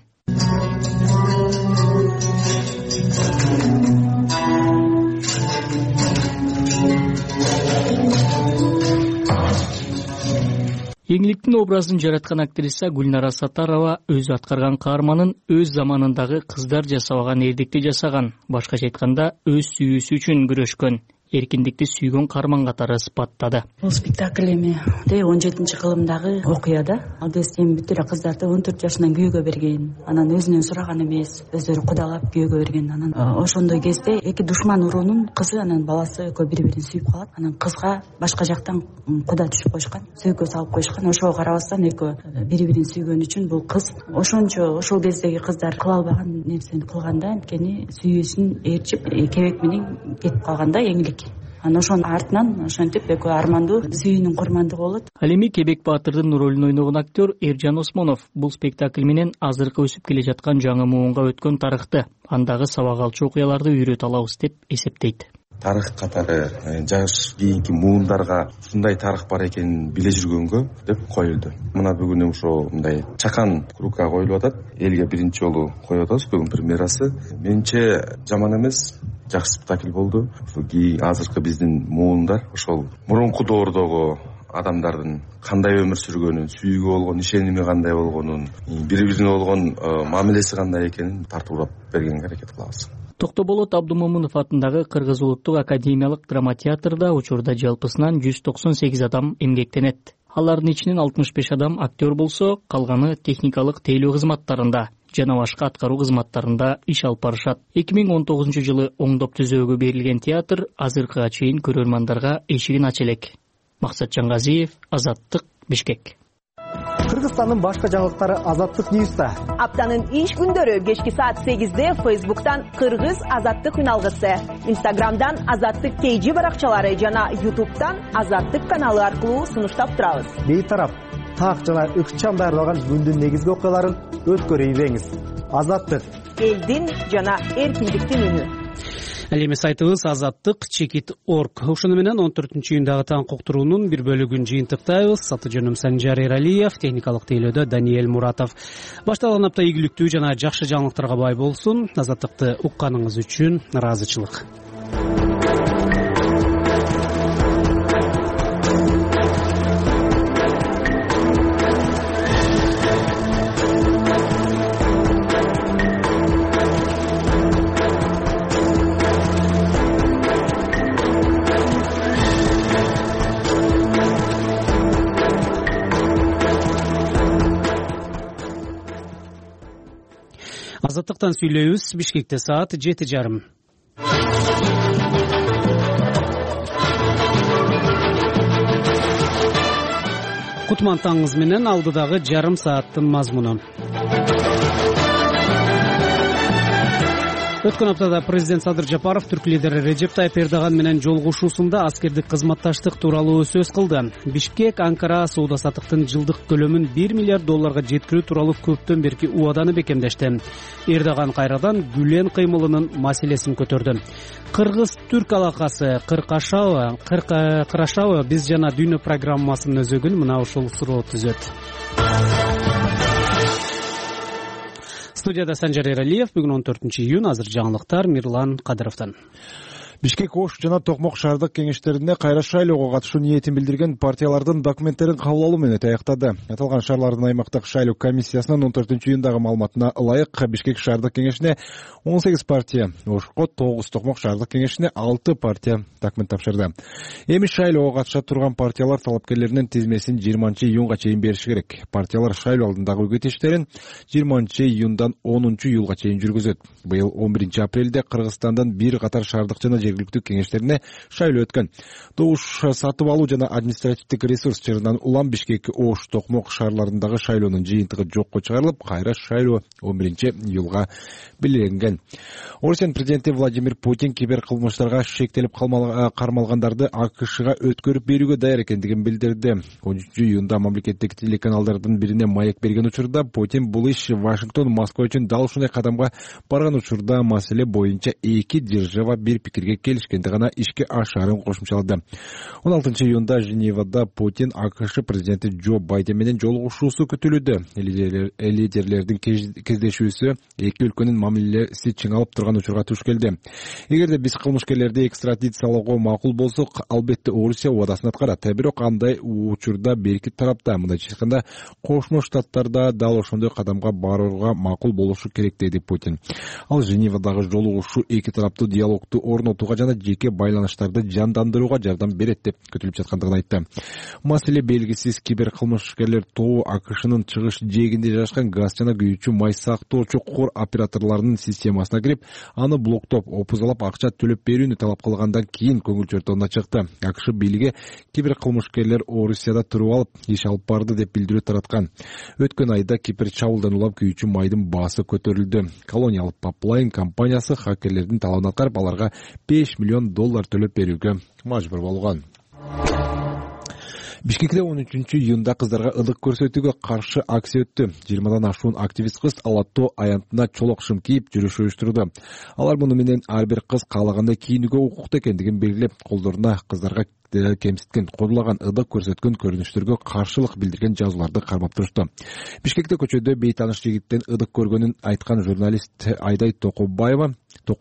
Эңликтин образын жараткан актриса Гүлнара Сатарова өзү аткарган каарманын өз заманындагы кыздар жасабаган эрдикти жасаган, башкача айтканда өз сүйүүсү үчүн күрөшкөн, эркиндикти сүйгөн каарман катары сыпаттады. Бул спектакль эми 17-кылымдагы окуя да. Ал кезде бүт эле кыздарды 14 жашынан күйөөгө берген. Анан өзүнөн сураган эмес, өздөрү кудалап күйөөгө берген. Анан ошондой кезде эки душман уруунун кызы анан баласы экөө бири-бирин сүйүп калат. Анан кызга башка жактан куда түшүп койшкан, сөйкө салып койшкан. Ошого карабастан экөө бири-бирин сүйгөн үчүн бул кыз ошончо ошол кездеги кыздар кыла албаган нерсени кылганда, анткени сүйүүсүн ээрчип Кебек менен кетип калганда Эңлик. Анан ошонун артынан ошентип экөө армандуу сүйүүнүн курмандыгы болот. Ал эми Кебек баатырдын ролун ойногон актер Эржан Осмонов бул спектакль менен азыркы өсүп келе жаткан жаңы муунга өткөн тарыхты, андагы сабак алчу окуяларды үйрөтө алабыз деп эсептейт. Тарых катары жаш кийинки муундарга ушундай тарых бар экенин биле жүргөнгө деп коюлду. Мына бүгүн ошо мындай чакан кругга коюлуп атат. Элге биринчи жолу коюп атабыз бүгүн премьерасы. Менимче жаман эмес, жакшы спектакль болду. Азыркы биздин муундар ошол мурунку доордогу адамдардын кандай өмүр сүргөнүн, сүйүүгө болгон ишеними кандай болгонун, бири-бирине болгон мамилеси кандай экенин тартуулап бергенге аракет кылабыз. Токтоболот Абдумомунов атындагы Кыргыз улуттук академиялык драма театрда учурда жалпысынан 198 адам эмгектенет. Алардын ичинен 65 адам актер болсо, калганы техникалык тейлөө кызматтарында жана башка аткаруу кызматтарында иш алып барышат. 2019 жылы оңдоп түзөөгө берилген театр азыркыга чейин көрөрмандарга эшигин ача элек. Максат Жаңгазиев, Азаттык, Бишкек. Кыргызстандын башка жаңылыктары Азаттык Ньюста. Аптанын иш күндөрү кечки саат 8-де Facebook'tan Кыргыз Азаттык үналгысы, Instagram'dan Азаттык KG баракчалары жана YouTube'дан Азаттык каналы аркылуу сунуштап турабыз. Бейтарап так жана өкчам даярдалган күндүн негизги окуяларын өткөрүп ийбеңиз. Азаттык элдин жана эркиндиктин үнү. Ал эми сайтыбыз azattik.org. Ошону менен 14-июндагы таң уктуруунун бир бөлүгүн жыйынтыктайбыз. Аты жөнүм Санжар Эралиев, техникалык тейлөөдө Даниэль Муратов. Башталган апта ийгиликтүү жана жакшы жаңылыктарга бай болсун. Азаттыкты укканыңыз үчүн ыраазычылык. Азаттыктан сүйлөйбүз. Бишкекте саат 7:30. Кутман таңыңыз менен алдыдагы жарым сааттын мазмуну. Өткөн аптада президент Садыр Жапаров түрк лидери Режеп Тайып Эрдоган менен жолугушуусунда аскердик кызматташтык тууралуу сөз кылды. Бишкек Анкара соода-саттыктын жылдык көлөмүн $1 миллиард жеткирүү тууралуу көптөн берки убаданы бекемдешти. Эрдоган кайрадан Гүлен кыймылынын маселесин көтөрдү. Кыргыз-түрк алакасы кырашабы биз жана дүйнө программасынын өзөгүн мына ушул суроо түзөт. Студияда Санжар Эралиев. Бүгүн 14-июнь. Азыр жаңылыктар Мирлан Кадыровдон. Бишкек Ош жана Токмок шаардык кеңештерине кайра шайлоого катышуу ниетин билдирген партиялардын документтерин кабыл алуу менен аяктады. Аталган шаарлардын аймактык шайлоо комиссиясынын 14-июндагы маалыматына ылайык Бишкек шаардык кеңешине 18 партия, Ошко 9, Токмок шаардык кеңешине 6 партия документ тапшырды. Эми шайлоого катыша турган партиялар талапкерлеринин тизмесин 20-июнга чейин бериши керек. Партиялар шайлоо алдындагы үгүт иштерин 20-июндан 10-июлга чейин жүргүзөт. Быйыл 11-апрелде Кыргызстандын бир катар шаардык жана жергиликтүү кеңештерине шайлоо өткөн. Добуш сатып алуу жана административдик ресурс жырынан улам Бишкек, Ош, Токмок шаарларындагы шайлоонун жыйынтыгы жокко чыгарылып, кайра шайлоо 11-июлга белгиленген. Орусиянын президенти Владимир Путин кибер кылмыштарга шектелип кармалгандарды АКШга өткөрүп берүүгө даяр экендигин билдирди. 13-июнда мамлекеттик телеканалдардын бирине маек берген учурда Путин бул иш Вашингтон, Москва үчүн дал ушундай кадамга барган учурда маселе боюнча эки держава бир пикирге келишкенде гана ишке ашарын кошумчалады. 16-июнда Женевада Путин АКШ президенти Джо Байден менен жолугушуусу күтүлүүдө. Лидерлердин кездешүүсү эки өлкөнүн мамилеси чыңалып турган учурга туш келди. Эгерде биз кылмышкерлерди экстрадициялоого макул болсок, албетте Орусия убадасын аткарат. Бирок андай учурда берки тарапта, мындайча айтканда, Кошмо Штаттарда дал ошондой кадамга барууга макул болушу керек, деди Путин. Ал Женевадагы жолугушуу эки тараптуу диалогду орнотууга жана жеке байланыштарды жандандырууга жардам берет деп күтүлүп жаткандыгын айтты. Маселе белгисиз кибер кылмышкерлер тобу АКШнын чыгыш жээгинде жайгашкан газ жана күйүүчү май сактоочу кор операторлорунун системасына кирип, аны блоктоп, опузалап акча төлөп берүүнү талап кылгандан кийин көңүл чортоонуна чыкты. АКШ бийлиги кибер кылмышкерлер Орусияда туруп алып, иш алып барды деп билдирүү тараткан. Өткөн айда кибер чабуулдан улам күйүүчү майдын баасы көтөрүлдү. Колониялык Pipeline компаниясы хакерлердин талабын аткарып, аларга $5 миллион төлөп берүүгө мажбур болгон. Бишкекте 13-июнда кыздарга ылык көрсөтүүгө каршы акция өттү. 20дан ашуун активист кыз Алатоо аянтына чолок шым кийип жүрүш уюштурду. Алар муну менен ар бир кыз каалагандай кийинүүгө укуктуу экендигин белгилеп, колдоруна кыздарга кемситкен, кодулаган, ылык көрсөткөн көрүнүштөргө каршылык билдирген жазууларды кармап турушту. Бишкекте көчөдө бейтаныш жигиттен ылык көргөнүн айткан журналист Айдай Токоева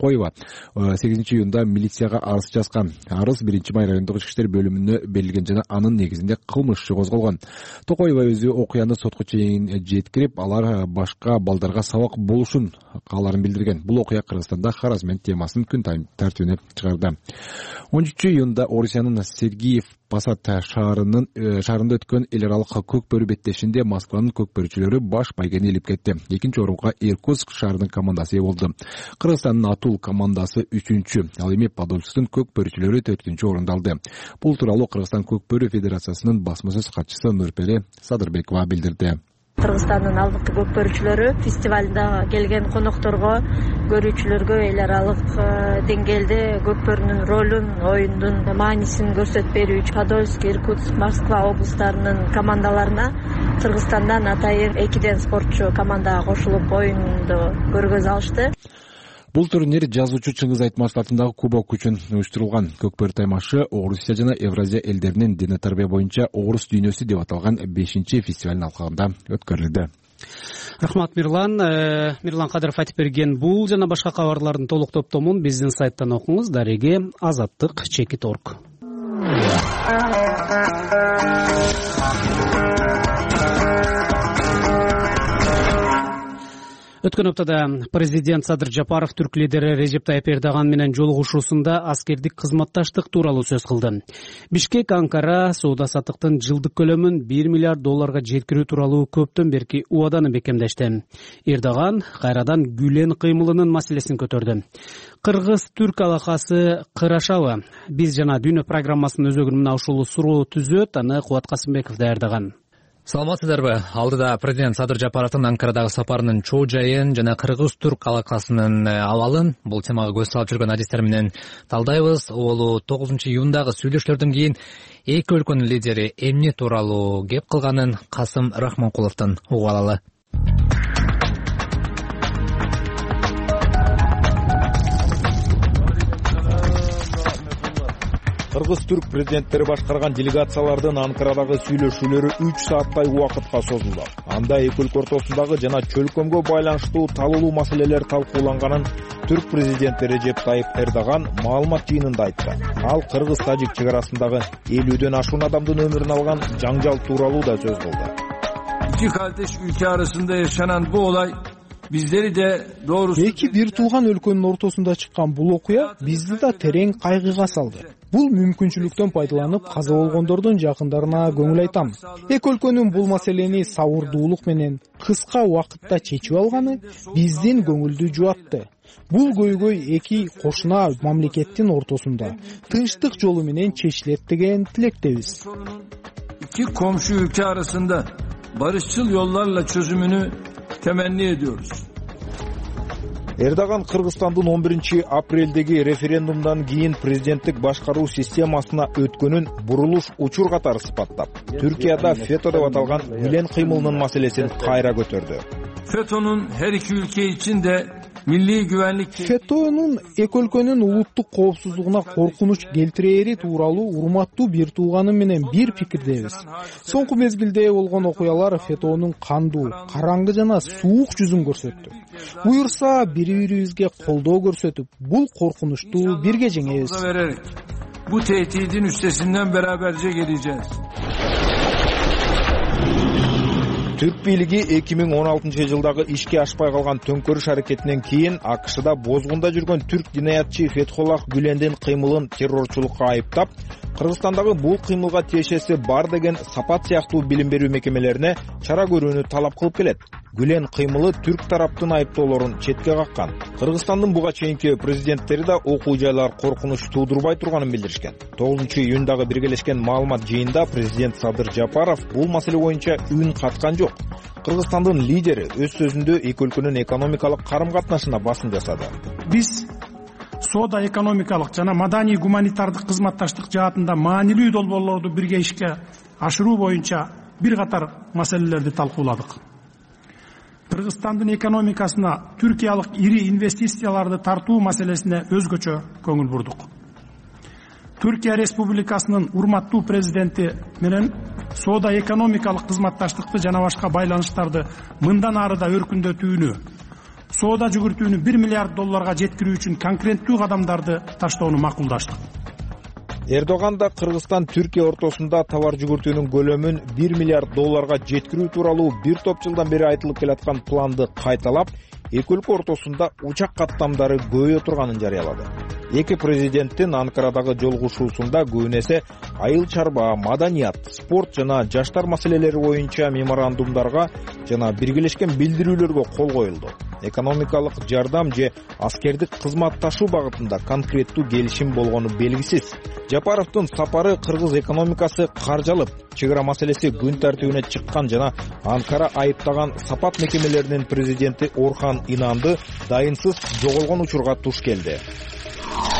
8-июнда милицияга арыз жазган. Арыз 1-май райондук ички иштер бөлүмүнө берилген жана анын негизинде кылмыш иши козголгон. Токоева өзү окуяны сотко чейин жеткирип, алар башка балдарга сабак болушун кааларын билдирген. Бул окуя Кыргызстанда харазмент темасын күн тартибине чыгарды. 13-июнда Орусиянын Сергеев Посад шаарында өткөн эл аралык көк бөрү беттешинде Москванын көк бөрүчүлөрү баш байгени илип кетти. Экинчи орунга Иркутск шаарынын командасы ээ болду. Кыргызстандын Атул командасы 3-чү, ал эми Подольскдун көк бөрүчүлөрү 4-чү орунду алды. Бул тууралуу Кыргызстан көк бөрү федерациясынын басмасөз катчысы Нурпери Садырбекова билдирди. Кыргызстандын алдыңкы көк бөрүчүлөрү фестивалда келген конокторго, көрүүчүлөргө эл аралык деңгээлде көк бөрүнүн ролун, оюндун маанисин көрсөтүп берүүчү Подольск, Иркутск, Москва облустарынын командаларына Кыргызстандан атайын 2 спортчу командага кошулуп оюнду көргөзө алышты. Бул турнир жазуучу Чыңгыз Айтматов атындагы кубок үчүн уюштурулган. Көкбөр таймашы Орусия жана Евразия элдеринин дене тарбия боюнча Орус дүйнөсү деп аталган 5-чи фестивалдын алкагында өткөрүлдү. Рахмат Мирлан. Мирлан Кадыров айтып берген бул жана башка кабарлардын толук топтомун биздин сайттан окуңуз. Дареге azattik.org. Өткөн аптада президент Садыр Жапаров түрк лидери Режеп Тайып Эрдоган менен жолугушуусунда аскердик кызматташтык тууралуу сөз кылды. Бишкек Анкара соода-саттыктын жылдык көлөмүн $1 миллиард жеткирүү тууралуу көптөн берки убаданы бекемдешти. Эрдоган кайрадан Гүлен кыймылынын маселесин көтөрдү. Кыргыз-түрк алакасы кырашабы? Биз жана Дүйнө программасынын өзөгүнүн ушул суроо түзөт, аны Кубат Касымбеков даярдаган. Саламатсыздарбы? Алдыда президент Садыр Жапаровдун Анкарадагы сапарынын чоо жайын жана кыргыз-түрк алакасынын абалын бул темага көз салып жүргөн адистер менен талдайбыз. Ол 9-июндагы сүйлөшүүлөрдөн кийин эки өлкөнүн лидери эмне тууралуу кеп кылганын Касым Рахманкуловдон угуп алалы. Кыргыз-түрк президенттери башкарган делегациялардын Анкарадагы сүйлөшүүлөрү 3 сааттай убакытка созулду. Анда эки өлкө ортосундагы жана чөлкөмгө байланыштуу талуулуу маселелер талкууланганын түрк президенти Режеп Тайып Эрдоган маалымат жыйынында айтты. Ал кыргыз-тажик чек арасындагы 50дөн ашуун адамдын өмүрүн алган жаңжал тууралуу да сөз кылды. İki kardeş ülke arasında yaşanan bu olay bizleri de doğrusu эки бир тууган өлкөнүн ортосунда чыккан бул окуя бизди да терең кайгыга салды. Бул мүмкүнчүлүктөн пайдаланып каза болгондордун жакындарына көңүл айтам. Эки өлкөнүн бул маселени сабырдуулук менен кыска убакытта чечип алганы биздин көңүлдү жубатты. Бул көйгөй эки кошуна мамлекеттин ортосунда тынчтык жолу менен чечилет деген тилектебиз. İki komşu ülke arasında barışçıl yollarla çözümünü temenni ediyoruz. Эрдоган Кыргызстандын 11-апрелдеги референдумдан кийин президенттик башкаруу системасына өткөнүн бурулуш учур катары сыпаттап, Түркияда фето деп аталган Гүлен кыймылынын маселесин кайра көтөрдү. FETÖ'nün her iki ülke için de milli güvenlik FETÖ'нүн эки өлкөнүн улуттук коопсуздугуна коркунуч келтирери тууралуу урматтуу бир тууганым менен бир пикирдебиз. Соңку мезгилде болгон окуялар FETÖ'нүн кандуу, караңгы жана суук жүзүн көрсөттү. Буюрса бири-бирибизге колдоо көрсөтүп, бул коркунучту бирге жеңебиз. Bu tehdidin üstesinden beraberce geleceğiz. Түрк бийлиги 2016-жылдагы ишке ашпай калган төңкөрүш аракетинен кийин АКШда бозгунда жүргөн түрк динаятчы Фетхуллах Гүлендин кыймылын террорчулукка айыптап, Кыргызстандагы бул кыймылга тиешеси бар деген Сапат сыяктуу билим берүү мекемелерине чара көрүүнү талап кылып келет. Гүлен кыймылы түрк тараптын айыптоолорун четке каккан. Кыргызстандын буга чейинки президенттери да окуу жайлар коркунуч туудурбай турганын билдиришкен. 9-июндагы биргелешкен маалымат жыйында президент Садыр Жапаров бул маселе боюнча үн каткан жок. Кыргызстандын лидери өз сөзүндө эки өлкөнүн экономикалык карым-катнашына басым жасады. Биз соода экономикалык жана маданий гуманитардык кызматташтык жаатында маанилүү долбоорлорду бирге ишке ашыруу боюнча бир катар маселелерди талкууладык. Кыргызстандын экономикасына түркиялык ири инвестицияларды тартуу маселесине өзгөчө көңүл бурдук. Түркия Республикасынын урматтуу президенти менен соода экономикалык кызматташтыкты жана башка байланыштарды мындан ары да өркүндөтүүнү, соода жүгүртүүнү $1 миллиард жеткирүү үчүн конкреттүү кадамдарды таштоону макулдаштык. Эрдоган да Кыргызстан Түркия ортосунда товар жүгүртүүнүн көлөмүн $1 миллиард жеткирүү тууралуу бир топ жылдан бери айтылып келаткан планды кайталап, эки өлкө ортосунда учак каттамдары көбөйө турганын жарыялады. Эки президенттин Анкарадагы жолугушуусунда көбүн эсе айыл чарба, маданият, спорт жана жаштар маселелери боюнча меморандумдарга жана биргелешкен билдирүүлөргө кол коюлду. Экономикалык жардам же аскердик кызматташуу багытында конкреттүү келишим болгону белгисиз. Жапаровдун сапары кыргыз экономикасы каржалып, чек ара маселеси күн тартибине чыккан жана Анкара айыптаган сапат мекемелеринин президенти Орхан Инанды дайынсыз жоголгон учурга туш келди.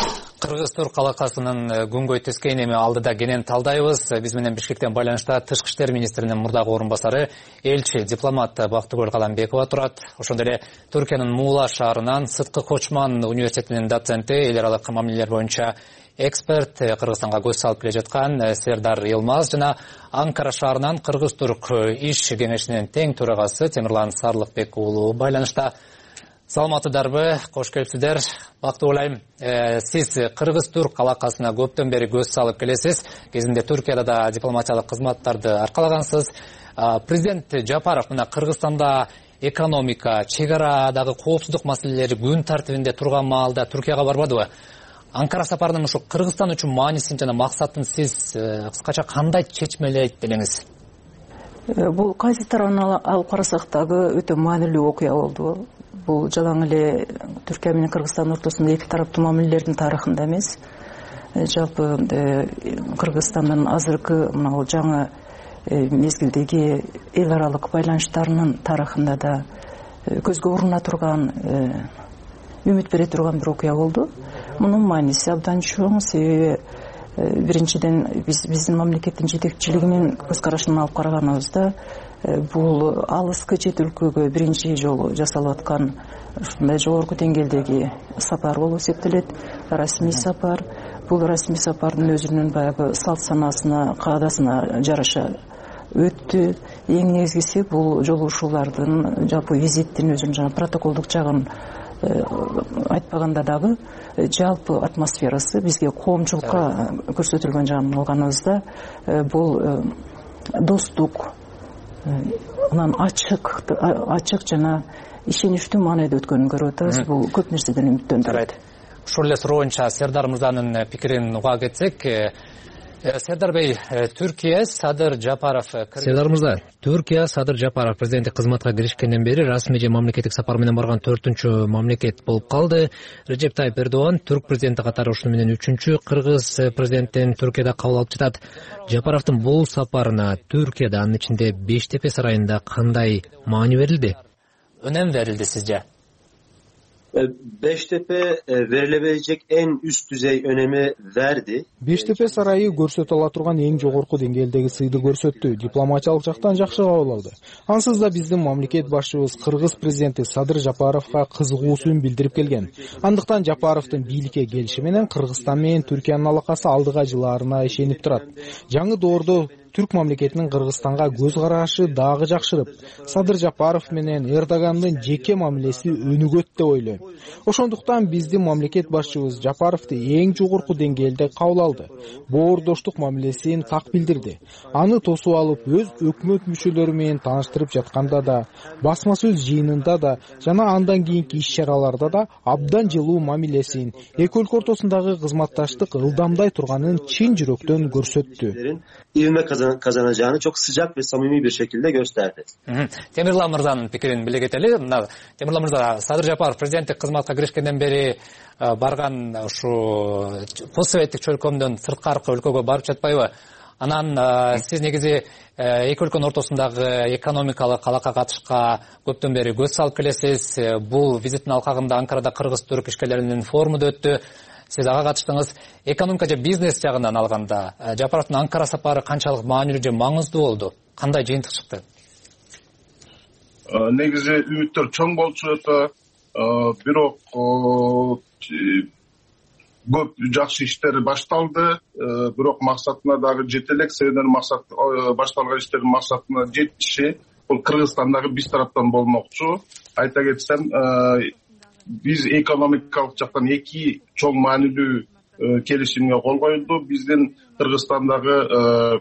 Кыргыз-Түрк алакасынын күнгөй тескейин эми алдыда кенен талдайбыз. Биз менен Бишкектен байланышта Тышкы иштер министринин мурдагы орун басары, элчи, дипломат Бактыгүл Каламбекова турат. Ошондой эле Түркиянын Муула шаарынан Сыткы Кочман университетинин доценти, эл аралык мамилелер боюнча эксперт, Кыргызстанга көз салып келе жаткан Сердар Йылмаз жана Анкара шаарынан Кыргыз-Түрк иш кеңешинин тең төрагасы Темирлан Сарлыкбек уулу байланышта. Саламатсыздарбы, кош келипсиздер. Бактыгүл айым, сиз Кыргыз-Түрк алакасына көптөн бери көз салып келесиз. Кезинде Түркияда да дипломатиялык кызматтарды аркалагансыз. Президент Жапаров мына Кыргызстанда экономика, чек арадагы коопсуздук маселелери күн тартибинде турган маалда Түркияга барбадыбы? Анкара сапарынын ушу Кыргызстан үчүн маанисин жана максатын сиз кыскача кандай чечмелейт делеңиз? Бул кайсы тарабынан алып карасак дагы өтө маанилүү окуя болду. Бул жалаң эле Түркия менен Кыргызстан ортосунда эки тараптуу мамилелердин тарыхында эмес, жалпы Кыргызстандын азыркы мына жаңы мезгилдеги эл аралык байланыштарынын тарыхында да көзгө уруна турган, үмүт бере турган бир окуя болду. Мунун мааниси абдан чоң, себеби биринчиден биздин мамлекеттин жетекчилигинин көз карашын алып караганыбызда бул алыскы чет өлкөгө биринчи жолу жасалып аткан ушундай жогорку деңгээлдеги сапар болуп эсептелет. Расмий сапар. Бул расмий сапардын өзүнүн баягы салт санасына, каадасына жараша өттү. Эң негизгиси бул жолугушуулардын жалпы визиттин өзүнүн жана протоколдук жагын айтпаганда дагы жалпы атмосферасы бизге коомчулукка көрсөтүлгөн жагын алганыбызда бул достук, анан ачык жана ишеничтүү маанайда өткөнүн көрүп атабыз. Бул көп нерседен үмүттөндүрөт. Ушул эле суроочу Сердар мырзанын пикирин уга кетсек, Сердар бей, Түркия Садыр Жапаров. Сердар мырза, Түркия Садыр Жапаров президенттик кызматка киришкенден бери расмий же мамлекеттик сапар менен барган 4-чү мамлекет болуп калды. Режеп Тайып Эрдоган Түрк президенти катары ушуну менен 3-чү кыргыз президенттин Түркияда кабыл алып жатат. Жапаровдун бул сапарына Түркияда, анын ичинде Бештепе сарайында кандай маани берилди? Önem verildi sizce? Beştepe verilebilecek en üst düzey önemi verdi. Бештепе сарайы көрсөтө ала турган эң жогорку деңгээлдеги сыйды көрсөттү. Дипломатиялык жактан жакшы кабыл алды. Ансыз да биздин мамлекет башчыбыз Кыргыз президенти Садыр Жапаровго кызыгуусун билдирип келген. Андыктан Жапаровдун бийликке келиши менен Кыргызстан менен Түркиянын алакасы алдыга жылаарына ишенип турат. Жаңы доордо Түрк мамлекетинин Кыргызстанга көз карашы дагы жакшырып, Садыр Жапаров менен Эрдогандын жеке мамилеси өнүгөт деп ойлойм. Ошондуктан биздин мамлекет башчыбыз Жапаровду эң жогорку деңгээлде кабыл алды. Боордоштук мамилесин так билдирди. Аны тосуп алып, өз өкмөт мүчөлөрү менен тааныштырып жатканда да, басма сөз жыйынында да жана андан кийинки иш-чараларда да абдан жылуу мамилесин, эки өлкө ортосундагы кызматташтык ылдамдай турганын чын жүрөктөн көрсөттү. İvme kazanacağını çok sıcak ve samimi bir şekilde gösterdi. Темирлан мырзанын пикирин биле кетели. Темирлан мырза, Садыр Жапаров президенттик кызматка киришкенден бери барган ушу постсоветтик чөлкөмдөн сырткаркы өлкөгө барып жатпайбы? Анан сиз негизи эки өлкөнүн ортосундагы экономикалык алака катышка көптөн бери көз салып келесиз. Бул визиттин алкагында Анкарада Кыргыз-Түрк ишкерлеринин форуму да өттү. Сиз ага катыштыңыз. Экономика же бизнес жагынан алганда Жапаровдун Анкара сапары канчалык маанилүү же маңыздуу болду? Кандай жыйынтык чыкты? Негизи үмүттөр чоң болчу өтө. Бирок көп жакшы иштер башталды. Бирок максатына дагы жете элек. Себебинен максат башталган иштердин максатына жетиши бул Кыргызстандагы биз тараптан болмокчу. Айта кетсем, биз экономикалык жактан эки чоң маанилүү келишимге кол коюлду. Биздин Кыргызстандагы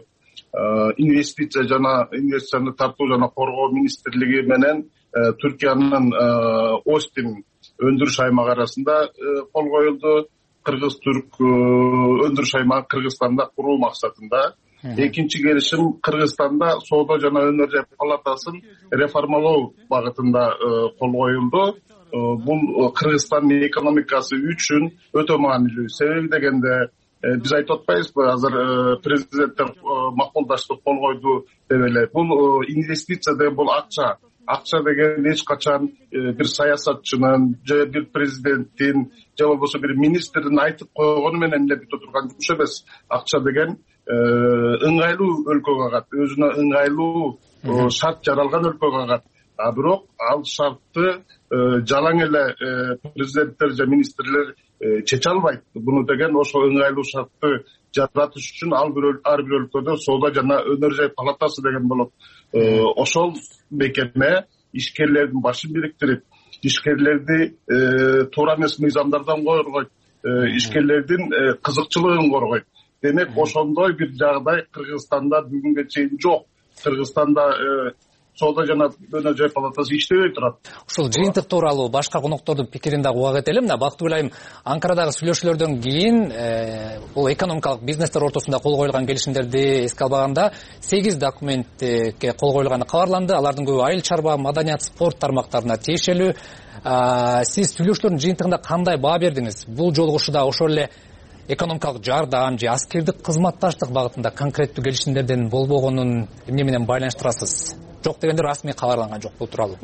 инвестицияны тартуу жана коргоо министрлиги менен Түркиянын Остин өндүрүш аймагы арасында кол коюлду. Кыргыз-Түрк өндүрүш аймагы Кыргызстанда куруу максатында. Экинчи келишим Кыргызстанда соода жана өнөр жай палатасын реформалоо багытында кол коюлду. Бул Кыргызстандын экономикасы үчүн өтө маанилүү. Себеби дегенде биз айтып атпайбызбы, азыр президенттер макулдаштык кол койду деп эле. Бул инвестиция деген бул акча. акча деген эч качан бир саясатчынын же бир президенттин же болбосо бир министрдин айтып койгону менен эле бүтө турган жумуш эмес. Акча деген ыңгайлуу өлкөгө кагат, өзүнө ыңгайлуу шарт жаралган өлкөгө кагат. А бирок ал шартты жалаң эле президенттер же министрлер чече албайт. Буну деген ошо ыңгайлуу шартты жаратыш үчүн ар бир өлкөдө соода жана өнөр жай палатасы деген болот. Ошол мекеме ишкерлердин башын бириктирип, ишкерлерди туура эмес мыйзамдардан коргойт, ишкерлердин кызыкчылыгын коргойт. Демек ошондой бир жагдай Кыргызстанда бүгүнгө чейин жок. Кыргызстанда соода жана өнөр жай палатасы иштебей турат. Ушул жыйынтык тууралуу башка коноктордун пикирин дагы уга кетели. Мына бактып ойлойм, Анкарадагы сүйлөшүүлөрдөн кийин бул экономикалык бизнестер ортосунда кол коюлган келишимдерди эске албаганда 8 документке кол коюлганы кабарланды. Алардын көбү айыл чарба, маданият, спорт тармактарына тиешелүү. Сиз сүйлөшүүлөрдүн жыйынтыгында кандай баа бердиңиз? Бул жолугушууда ошол эле экономикалык жардам же аскердик кызматташтык багытында конкреттүү келишимдердин болбогонун эмне менен байланыштырасыз? Жок дегенде расмий кабарланган жок бул тууралуу.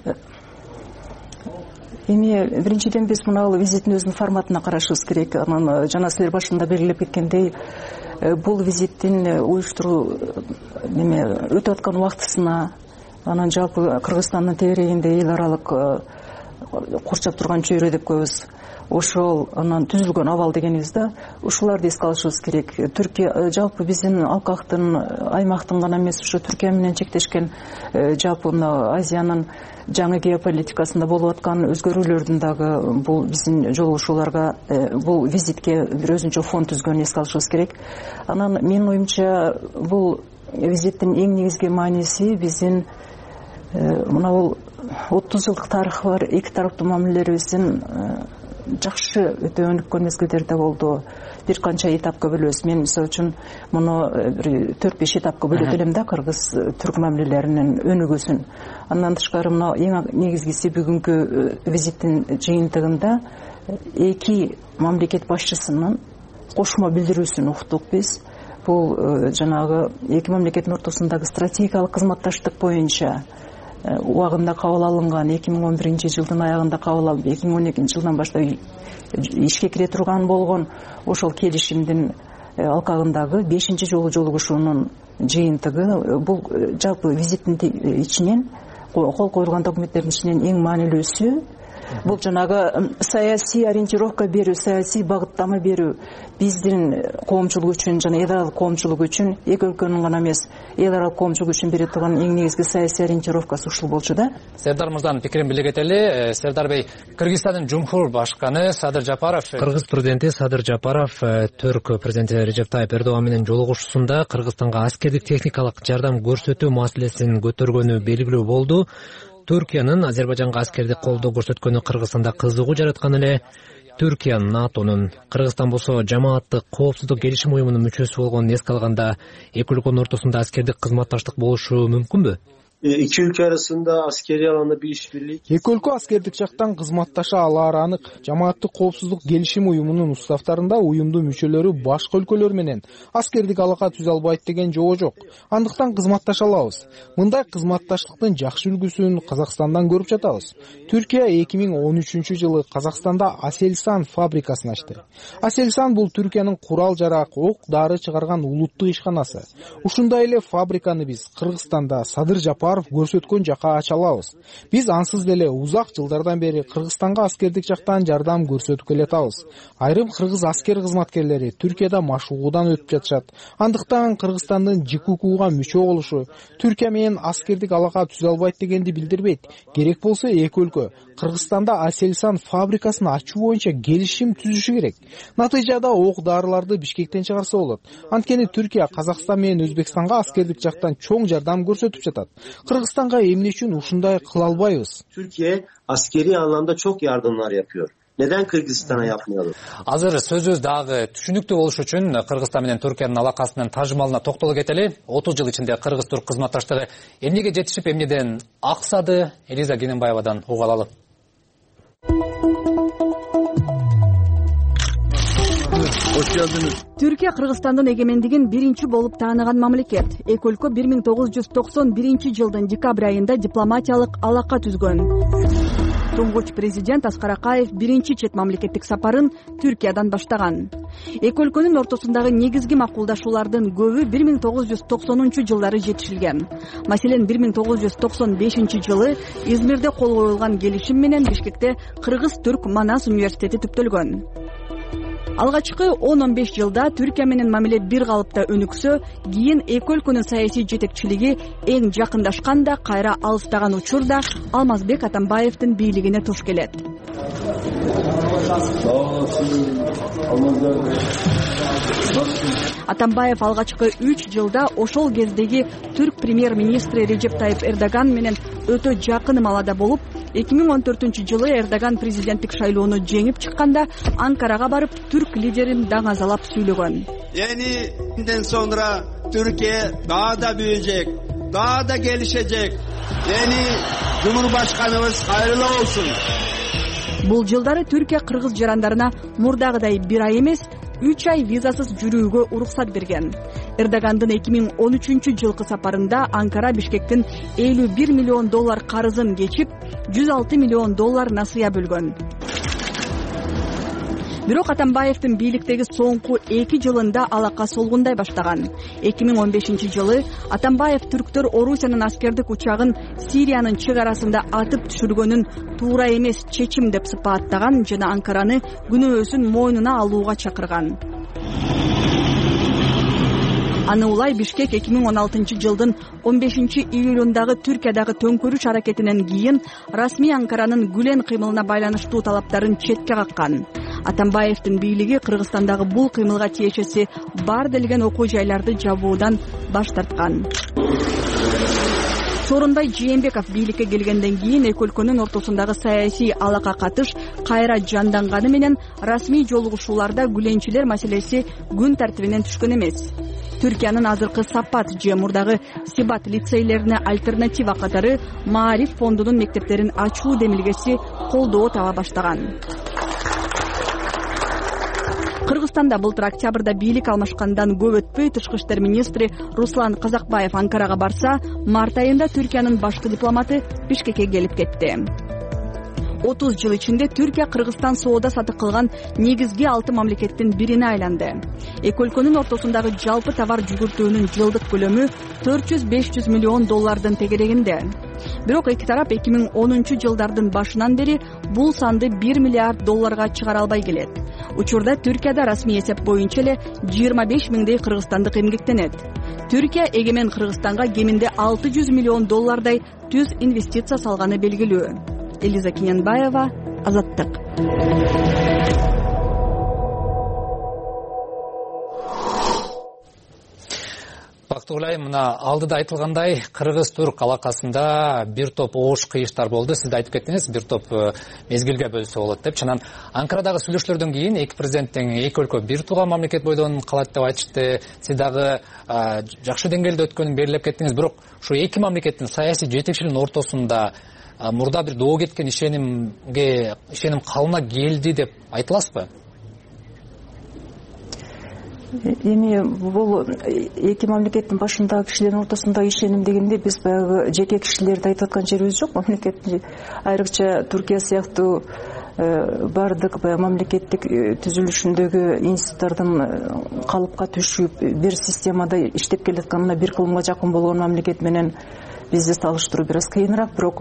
Эми биринчиден биз мына визиттин өзүнүн форматына карашыбыз керек. Анан жана силер башында белгилеп кеткендей, бул визиттин уюштуруу өтүп аткан убактысына, анан жалпы Кыргызстандын тегерегинде эл аралык курчап турган чөйрө деп коебуз. Ошол анан түзүлгөн абал дегенибиз да, ушуларды эске алышыбыз керек. Түркия жалпы биздин алкактын, аймактын гана эмес, ушу Түркия менен чектешкен жалпы мына Азиянын жаңы геополитикасында болуп аткан өзгөрүүлөрдүн дагы бул биздин жолугушууларга, бул визитке бир өзүнчө фон түзгөнүн эске алышыбыз керек. Анан менин оюмча бул визиттин эң негизги мааниси биздин мына бул 30 жылдык тарыхы бар эки тараптуу мамилелерибиздин жакшы өтө өнүккөн мезгилдер да болду. Бир канча этапка бөлөбүз. Мен мисалы үчүн муну 4-5 этапка бөлөт элем да, кыргыз-түрк мамилелеринин өнүгүүсүн. Андан тышкары мына эң негизгиси бүгүнкү визиттин жыйынтыгында эки мамлекет башчысынын кошмо билдирүүсүн уктук биз. Бул жанагы эки мамлекеттин ортосундагы стратегиялык кызматташтык боюнча убагында кабыл алынган 2011 жылдын аягында кабыл алып 2012 жылдан баштап ишке кире турган болгон ошол келишимдин алкагындагы 5-чи жолу жолугушуунун жыйынтыгы. Бул жалпы визиттин ичинен кол коюлган документтердин ичинен эң маанилүүсү бул жанагы саясий ориентировка берүү, саясий багыттама берүү биздин коомчулук үчүн жана эл аралык коомчулук үчүн, эки өлкөнүн гана эмес, эл аралык коомчулук үчүн бере турган эң негизги саясий ориентировкасы ушул болчу да. Сердар мырзанын пикирин биле кетели. Сердар бей, Кыргызстандын Жумхур башканы Садыр Жапаров, Кыргыз президенти Садыр Жапаров Түрк президенти Режеп Тайып Эрдоган менен жолугушуусунда Кыргызстанга аскердик техникалык жардам көрсөтүү маселесин көтөргөнү белгилүү болду. Түркиянын Азербайжанга аскердик колдоо көрсөткөнү Кыргызстанда кызыгуу жараткан эле. Түркия НАТОнун, Кыргызстан болсо жамааттык коопсуздук келишим уюмунун мүчөсү болгонун эске алганда эки өлкөнүн ортосунда аскердик кызматташтык болушу мүмкүнбү? İki ülke arasında askeri alanda bir işbirliği. Эки өлкө аскердик жактан кызматташа алары анык. Жамааттык коопсуздук келишим уюмунун уставтарында уюмдун мүчөлөрү башка өлкөлөр менен аскердик алака түзө албайт деген жобо жок. Андыктан кызматташа алабыз. Мындай кызматташтыктын жакшы үлгүсүн Казакстандан көрүп жатабыз. Түркия 2013 жылы Казакстанда Aselsan фабрикасын ачты. Aselsan бул Түркиянын курал жарак, ок дары чыгарган улуттук ишканасы. Ушундай эле фабриканы биз Кыргызстанда Садыр Жапаров көрсөткөн жака ача алабыз. Биз ансыз деле узак жылдардан бери Кыргызстанга аскердик жактан жардам көрсөтүп келатабыз. Айрым кыргыз аскер кызматкерлери Түркияда машыгуудан өтүп жатышат. Андыктан Кыргызстандын ЖККУга мүчө болушу Түркия менен аскердик алака түзө албайт дегенди билдирбейт. Керек болсо эки өлкө Кыргызстанда Aselsan фабрикасын ачуу боюнча келишим түзүшү керек. Натыйжада ок дарыларды Бишкектен чыгарса болот. Анткени Түркия Казакстан менен Өзбекстанга аскердик жактан чоң жардам көрсөтүп жатат. Kırgızistan'a emni için uşunday kıl albayız. Türkiye askeri anlamda çok yardımlar yapıyor. Neden Kırgızistan'a yapmayalım? Азыр сөзүбүз дагы түшүнүктүү болуш үчүн Кыргызстан менен Түркиянын алакасынын тажымалына токтоло кетели. 30 жыл ичинде Кыргыз-Түрк кызматташтыгы эмнеге жетишип, эмнеден аксады? Элиза Кененбаевадан угуп алалы. Hoş geldiniz. Түркия Кыргызстандын эгемендигин биринчи болуп тааныган мамлекет. Эки өлкө 1991 декабрь айында дипломатиялык алака түзгөн. Туңгуч президент Аскар Акаев биринчи чет мамлекеттик сапарын Түркиядан баштаган. Эки өлкөнүн ортосундагы негизги макулдашуулардын көбү 1990 жетишилген. Маселен, 1995 жылы Измирде кол коюлган келишим менен Бишкекте Кыргыз-Түрк Манас университети түптөлгөн. Алгачкы 10-15 жылда Түркия менен мамиле бир калыпта өнүксө, кийин эки өлкөнүн саясий жетекчилиги эң жакындашканда, кайра алыстаган учурда Алмазбек Атамбаевдин бийлигине туш келет. Атамбаев алгачкы 3 жылда ошол кездеги түрк премьер-министри Режеп Тайип Эрдоган менен өтө жакын маалада болуп, 2014 жылы Эрдоган президенттик шайлоону жеңип чыкканда Анкарага барып, түрк лидерин даңазалап сүйлөгөн. Yeninden sonra Türkiye daha da büyüyecek, daha da gelişecek. Yeni Cumhurbaşkanımız hayırlı olsun. Бул жылдары Түркия кыргыз жарандарына мурдагыдай бир ай эмес, 3 ай визасыз жүрүүгө уруксат берген. Эрдогандын 2013 жылкы сапарында Анкара Бишкектин $51 миллион карызын кечип, $106 миллион насыя бөлгөн. Бирок Атамбаевдин бийликтеги соңку 2 жылында алака солгундай баштаган. 2015 жылы Атамбаев түрктөр Орусиянын аскердик учагын Сириянын чек арасында атып түшүргөнүн туура эмес чечим деп сыпаттаган жана Анкараны күнөөсүн мойнуна алууга чакырган. Аны улай Бишкек 2016 жылдын 15 июлундагы Түркиядагы төңкөрүш аракетинен кийин расмий Анкаранын Гүлен кыймылына байланыштуу талаптарын четке каккан. Атамбаевдин бийлиги Кыргызстандагы бул кыймылга тиешеси бар делген окуу жайларды жабуудан баш тарткан. Сооронбай Жээнбеков бийликке келгенден кийин эки өлкөнүн ортосундагы саясий алака катыш кайра жанданганы менен расмий жолугушууларда гүленчилер маселеси күн тартибинен түшкөн эмес. Түркиянын азыркы Сапат же мурдагы Сибат лицейлерине альтернатива катары Маариф фондунун мектептерин ачуу демилгеси колдоо таба баштаган. Кыргызстанда былтыр октябрда бийлик алмашкандан көп өтпөй тышкы иштер министри Руслан Казакбаев Анкарага барса, март айында Түркиянын башкы дипломаты Бишкекке келип кетти. 30 жыл ичинде Түркия Кыргызстан соода сатык кылган негизги 6 мамлекеттин бирине айланды. Эки өлкөнүн ортосундагы жалпы товар жүгүртүүнүн жылдык көлөмү $400-500 миллион тегерегинде. Бирок эки тарап 2010 жылдардын башынан бери бул санды $1 миллиард чыгара албай келет. Учурда Түркияда расмий эсеп боюнча эле 25 миңдей кыргызстандык эмгектенет. Түркия эгемен Кыргызстанга кеминде $600 миллион түз инвестиция салганы белгилүү. Элиза Киненбаева, Азаттык. Бактыгүлай, мына алдыда айтылгандай, Кыргыз-Түрк алакасында бир топ оош кыйыштар болду. Сиз айтып кеттиңиз, бир топ мезгилге бөлсө болот деп. Чынан Анкарадагы сүйлөшүүлөрдөн кийин эки президенттин эки өлкө бир тууган мамлекет бойдон калат деп айтышты. Сиз дагы жакшы деңгээлде өткөнүн белгилеп кеттиңиз. Бирок ушу эки мамлекеттин саясий жетекчилигинин ортосунда мурда бир доо кеткен ишеним калына келди деп айтыласызбы? Эми бул эки мамлекеттин башындагы кишилердин ортосундагы ишеним дегенде биз баягы жеке кишилерди айтып аткан жерибиз жок. Мамлекеттин айрыкча Түркия сыяктуу бардык мамлекеттик түзүлүшүндөгү институттардын калыпка түшүп бир системада иштеп келатканына бир кылымга жакын болгон мамлекет менен бизди салыштыруу бир аз кыйыныраак. Бирок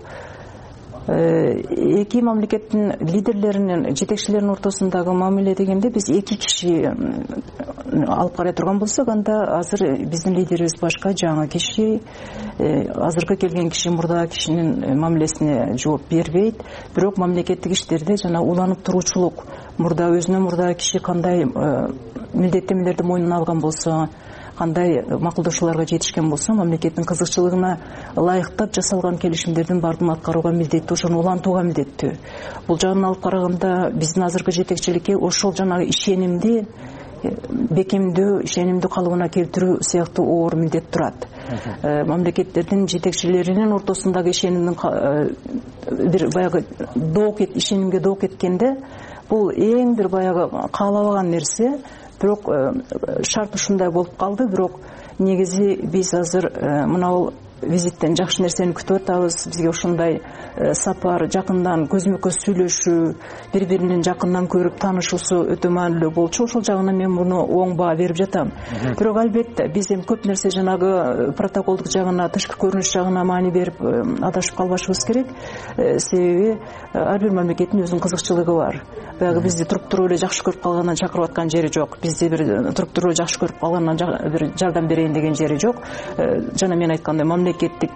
эки мамлекеттин лидерлеринин, жетекчилеринин ортосундагы мамиле дегенде биз эки киши алып карай турган болсок, анда азыр биздин лидерибиз башка, жаңы киши, азыркы келген киши мурдагы кишинин мамилесине жооп бербейт. Бирок мамлекеттик иштерде жана уланып туруучулук, өзүнө мурдагы киши кандай милдеттенмелерди мойнуна алган болсо, кандай макулдашууларга жетишкен болсо, мамлекеттин кызыкчылыгына ылайыктап жасалган келишимдердин баардыгын аткарууга милдеттүү, ошону улантууга милдеттүү. Бул жагынан алып караганда биздин азыркы жетекчиликке ошол жанагы ишенимди бекемдөө, ишенимди калыбына келтирүү сыяктуу оор милдет турат. Мамлекеттердин жетекчилеринин ортосундагы ишенимдин бир баягы ишенимге доо кеткенде, бул эң бир баягы каалабаган нерсе. бирок шарт ушундай болуп калды. Бирок негизи биз азыр мына визиттен жакшы нерсени күтүп атабыз. Бизге ушундай сапар, жакындан көзмө көз сүйлөшүү, бири-биринин жакындан көрүп таанышуусу өтө маанилүү болчу. Ошол жагынан мен муну оң баа берип жатам. Бирок албетте биз эми көп нерсе жанагы протоколдук жагына, тышкы көрүнүш жагына маани берип адашып калбашыбыз керек. Себеби ар бир мамлекеттин өзүнүн кызыкчылыгы бар. Баягы бизди туруп туруп эле жакшы көрүп калгандан чакырып аткан жери жок. Бизди бир туруп туруп эле жакшы көрүп калгандан бир жардам берейин деген жери жок. Жана мен айткандай мамлекеттик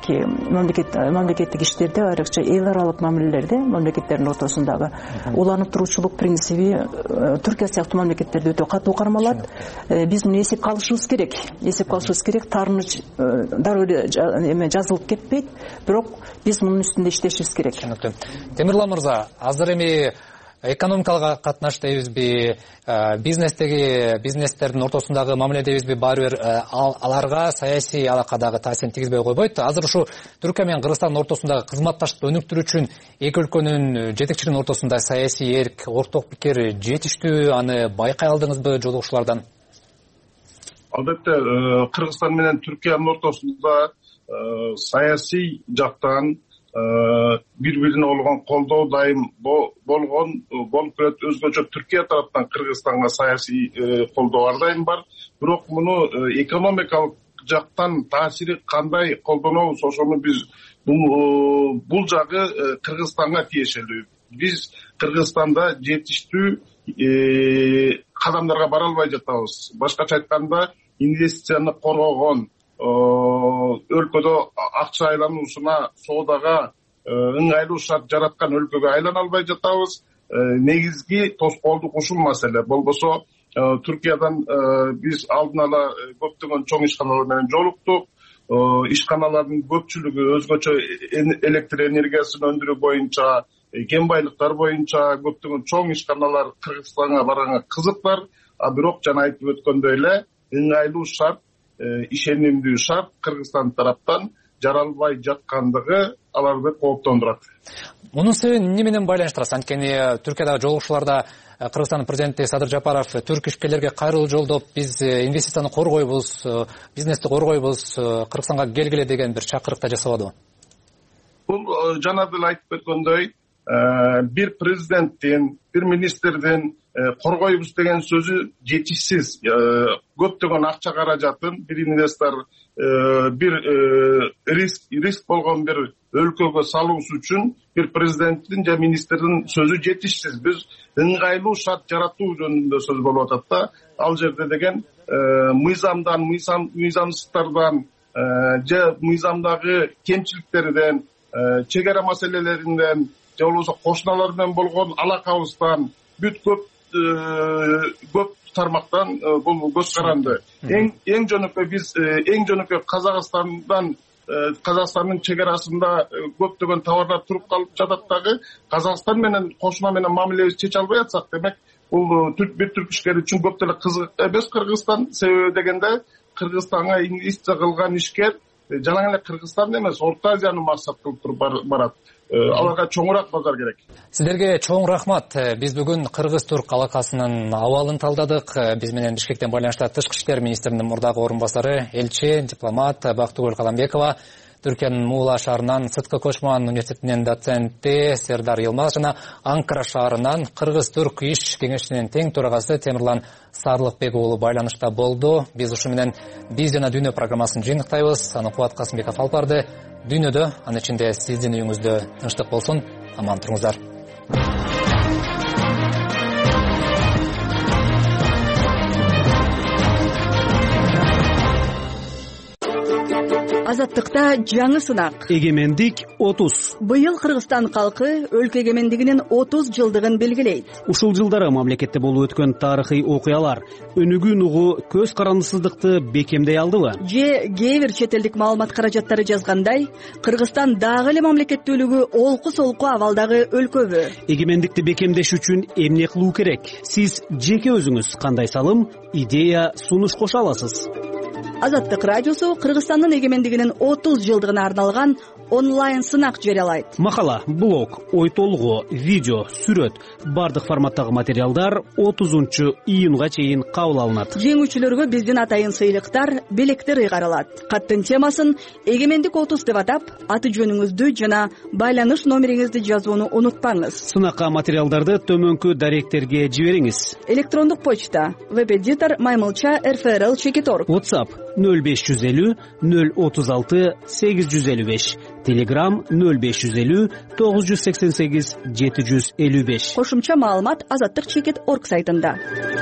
иштерде, айрыкча эл аралык мамилелерде, мамлекеттердин ортосундагы уланып туруучулук принциби Түркия сыяктуу мамлекеттерде өтө катуу кармалат. Биз муну эсепке алышыбыз керек. Таарыныч дароо эле жазылып кетпейт, бирок биз мунун үстүндө иштешибиз керек. Темирлан мырза, азыр эми экономикалык катнаш дейбизби, бизнестердин ортосундагы мамиле дейбизби, баары бир аларга саясий алакадагы таасирин тийгизбей койбойт. Азыр ушу Түркия менен Кыргызстандын ортосундагы кызматташтыкты өнүктүрүү үчүн эки өлкөнүн жетекчилеринин ортосунда саясий эрк, орток пикир жетиштүү, аны байкай алдыңызбы жолугушуулардан? Албетте, Кыргызстан менен Түркиянын ортосунда саясий жактан бири-бирине болгон колдоо дайым болгон болуп келет. Өзгөчө Түркия тараптан Кыргызстанга саясий колдоо ар дайым бар. Бирок муну экономикалык жактан таасири кандай колдонобуз, ошону биз бул жагы Кыргызстанга тиешелүү. Биз Кыргызстанда жетиштүү кадамдарга бара албай жатабыз. Башкача айтканда, инвестицияны коргогон, өлкөдө акча айлануусуна, соодага ыңгайлуу шарт жараткан өлкөгө айлана албай жатабыз. Негизги тоскоолдук ушул маселе. Болбосо Түркиядан биз алдын ала көптөгөн чоң ишканалар менен жолуктук. Ишканалардын көпчүлүгү өзгөчө электр энергиясын өндүрүү боюнча, кен байлыктар боюнча көптөгөн чоң ишканалар Кыргызстанга барганга кызыктар. Бирок жана айтып өткөндөй эле ыңгайлуу шарт, ишенимдүү шарт Кыргызстан тараптан жаралбай жаткандыгы аларды кооптондурат. Мунун себебин эмне менен байланыштырасыз? Анткени Түркиядагы жолугушууларда Кыргызстандын президенти Садыр Жапаров түрк ишкерлерге кайрылуу жолдоп, биз инвестицияны коргойбуз, бизнести коргойбуз, Кыргызстанга келгиле деген бир чакырык да жасабадыбы? Бул жана деле айтып өткөндөй, бир президенттин, бир министрдин коргойбуз деген сөзү жетишсиз. Көптөгөн акча каражатын бир инвестор бир риск болгон бир өлкөгө салуусу үчүн бир президенттин же министрдин сөзү жетишсиз. Биз ыңгайлуу шарт жаратуу жөнүндө сөз болуп атат да. Ал жерде деген мыйзамдан, мыйзамсыздыктардан же мыйзамдагы кемчиликтерден, чегара маселелеринен же болбосо кошуналар менен болгон алакабыздан бүт көп тармактан бул көз каранды. Эң жөнөкөй биз Казакстандын чегарасында көптөгөн товарлар туруп калып жатат дагы. Казакстан менен кошуна менен мамилебизди чече албай атсак, демек бул бир түрк ишкери үчүн көп деле кызык эмес Кыргызстан. Себеби дегенде Кыргызстанга инвестиция кылган ишкер жана эле Кыргызстан эмес, Орто Азияны максат кылып туруп барат. Аларга чоңураак базар керек. Сиздерге чоң рахмат. Биз бүгүн Кыргыз-Түрк алакасынын абалын талдадык. Биз менен Бишкектен байланышта Тышкы иштер министринин мурдагы орун басары, элчи, дипломат Бактыгүл Каламбекова, Түркиянын Муула шаарынан Сыткы Кочман университетинин доценти Сердар Йылмаз жана Анкара шаарынан Кыргыз-Түрк иш кеңешинин тең төрагасы Темирлан Сарлыкбек уулу байланышта болду. Биз ушу менен Биз жана Дүйнө программасын жыйынтыктайбыз. Аны Кубат Касымбеков алып барды. Дүйнөдө, анын ичинде сиздин үйүңүздө тынчтык болсун. Аман туруңуздар. Азаттыкта жаңы сынак. Эгемендик 30. Быйыл Кыргызстан калкы өлкө эгемендигинин 30 жылдыгын белгилейт. Ушул жылдары мамлекетте болуп өткөн тарыхый окуялар өнүгүүн угу көз карандысыздыкты бекемдей алдыбы? Же кээ бир чет элдик маалымат каражаттары жазгандай, Кыргызстан дагы эле мамлекеттүүлүгү олку-солку абалдагы өлкөбү? Эгемендикти бекемдеш үчүн эмне кылуу керек? Сиз жеке өзүңүз кандай салым, идея, сунуш кошо аласыз? Азаттык радиосу Кыргызстандын эгемендигинин 30 жылдыгына арналган онлайн сынак жарыялайт. Макала, блог, ой толгоо, видео, сүрөт бардык форматтагы материалдар 30-июнга чейин кабыл алынат. Жеңүүчүлөргө биздин атайын сыйлыктар, белектер ыйгарылат. Каттын темасын эгемендик 30 деп атап, аты жөнүңүздү жана байланыш номериңизди жазууну унутпаңыз. Сынакка материалдарды төмөнкү даректерге жибериңиз. Электрондук почта web-editor maymilcha@rfrl.org. WhatsApp 0550 036 855. Telegram 0550 988 755. Кошумча маалымат azattik.org сайтында.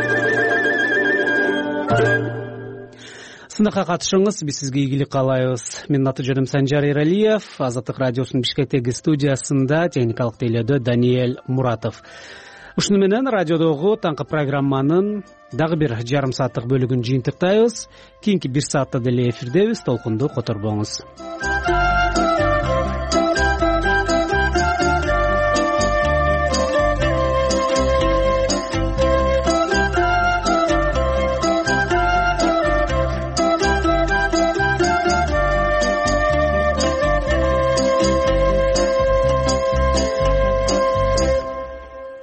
Сынакка катышыңыз, биз сизге ийгилик каалайбыз. Менин аты жөнүм Санжар Эралиев, Азаттык радиосунун Бишкектеги студиясында техникалык тейлөөдө Даниэль Муратов. Ушуну менен радиодогу таңкы программанын дагы бир жарым сааттык бөлүгүн жыйынтыктайбыз. Кийинки 1 саатта деле эфирдебиз, толкунду которбоңуз.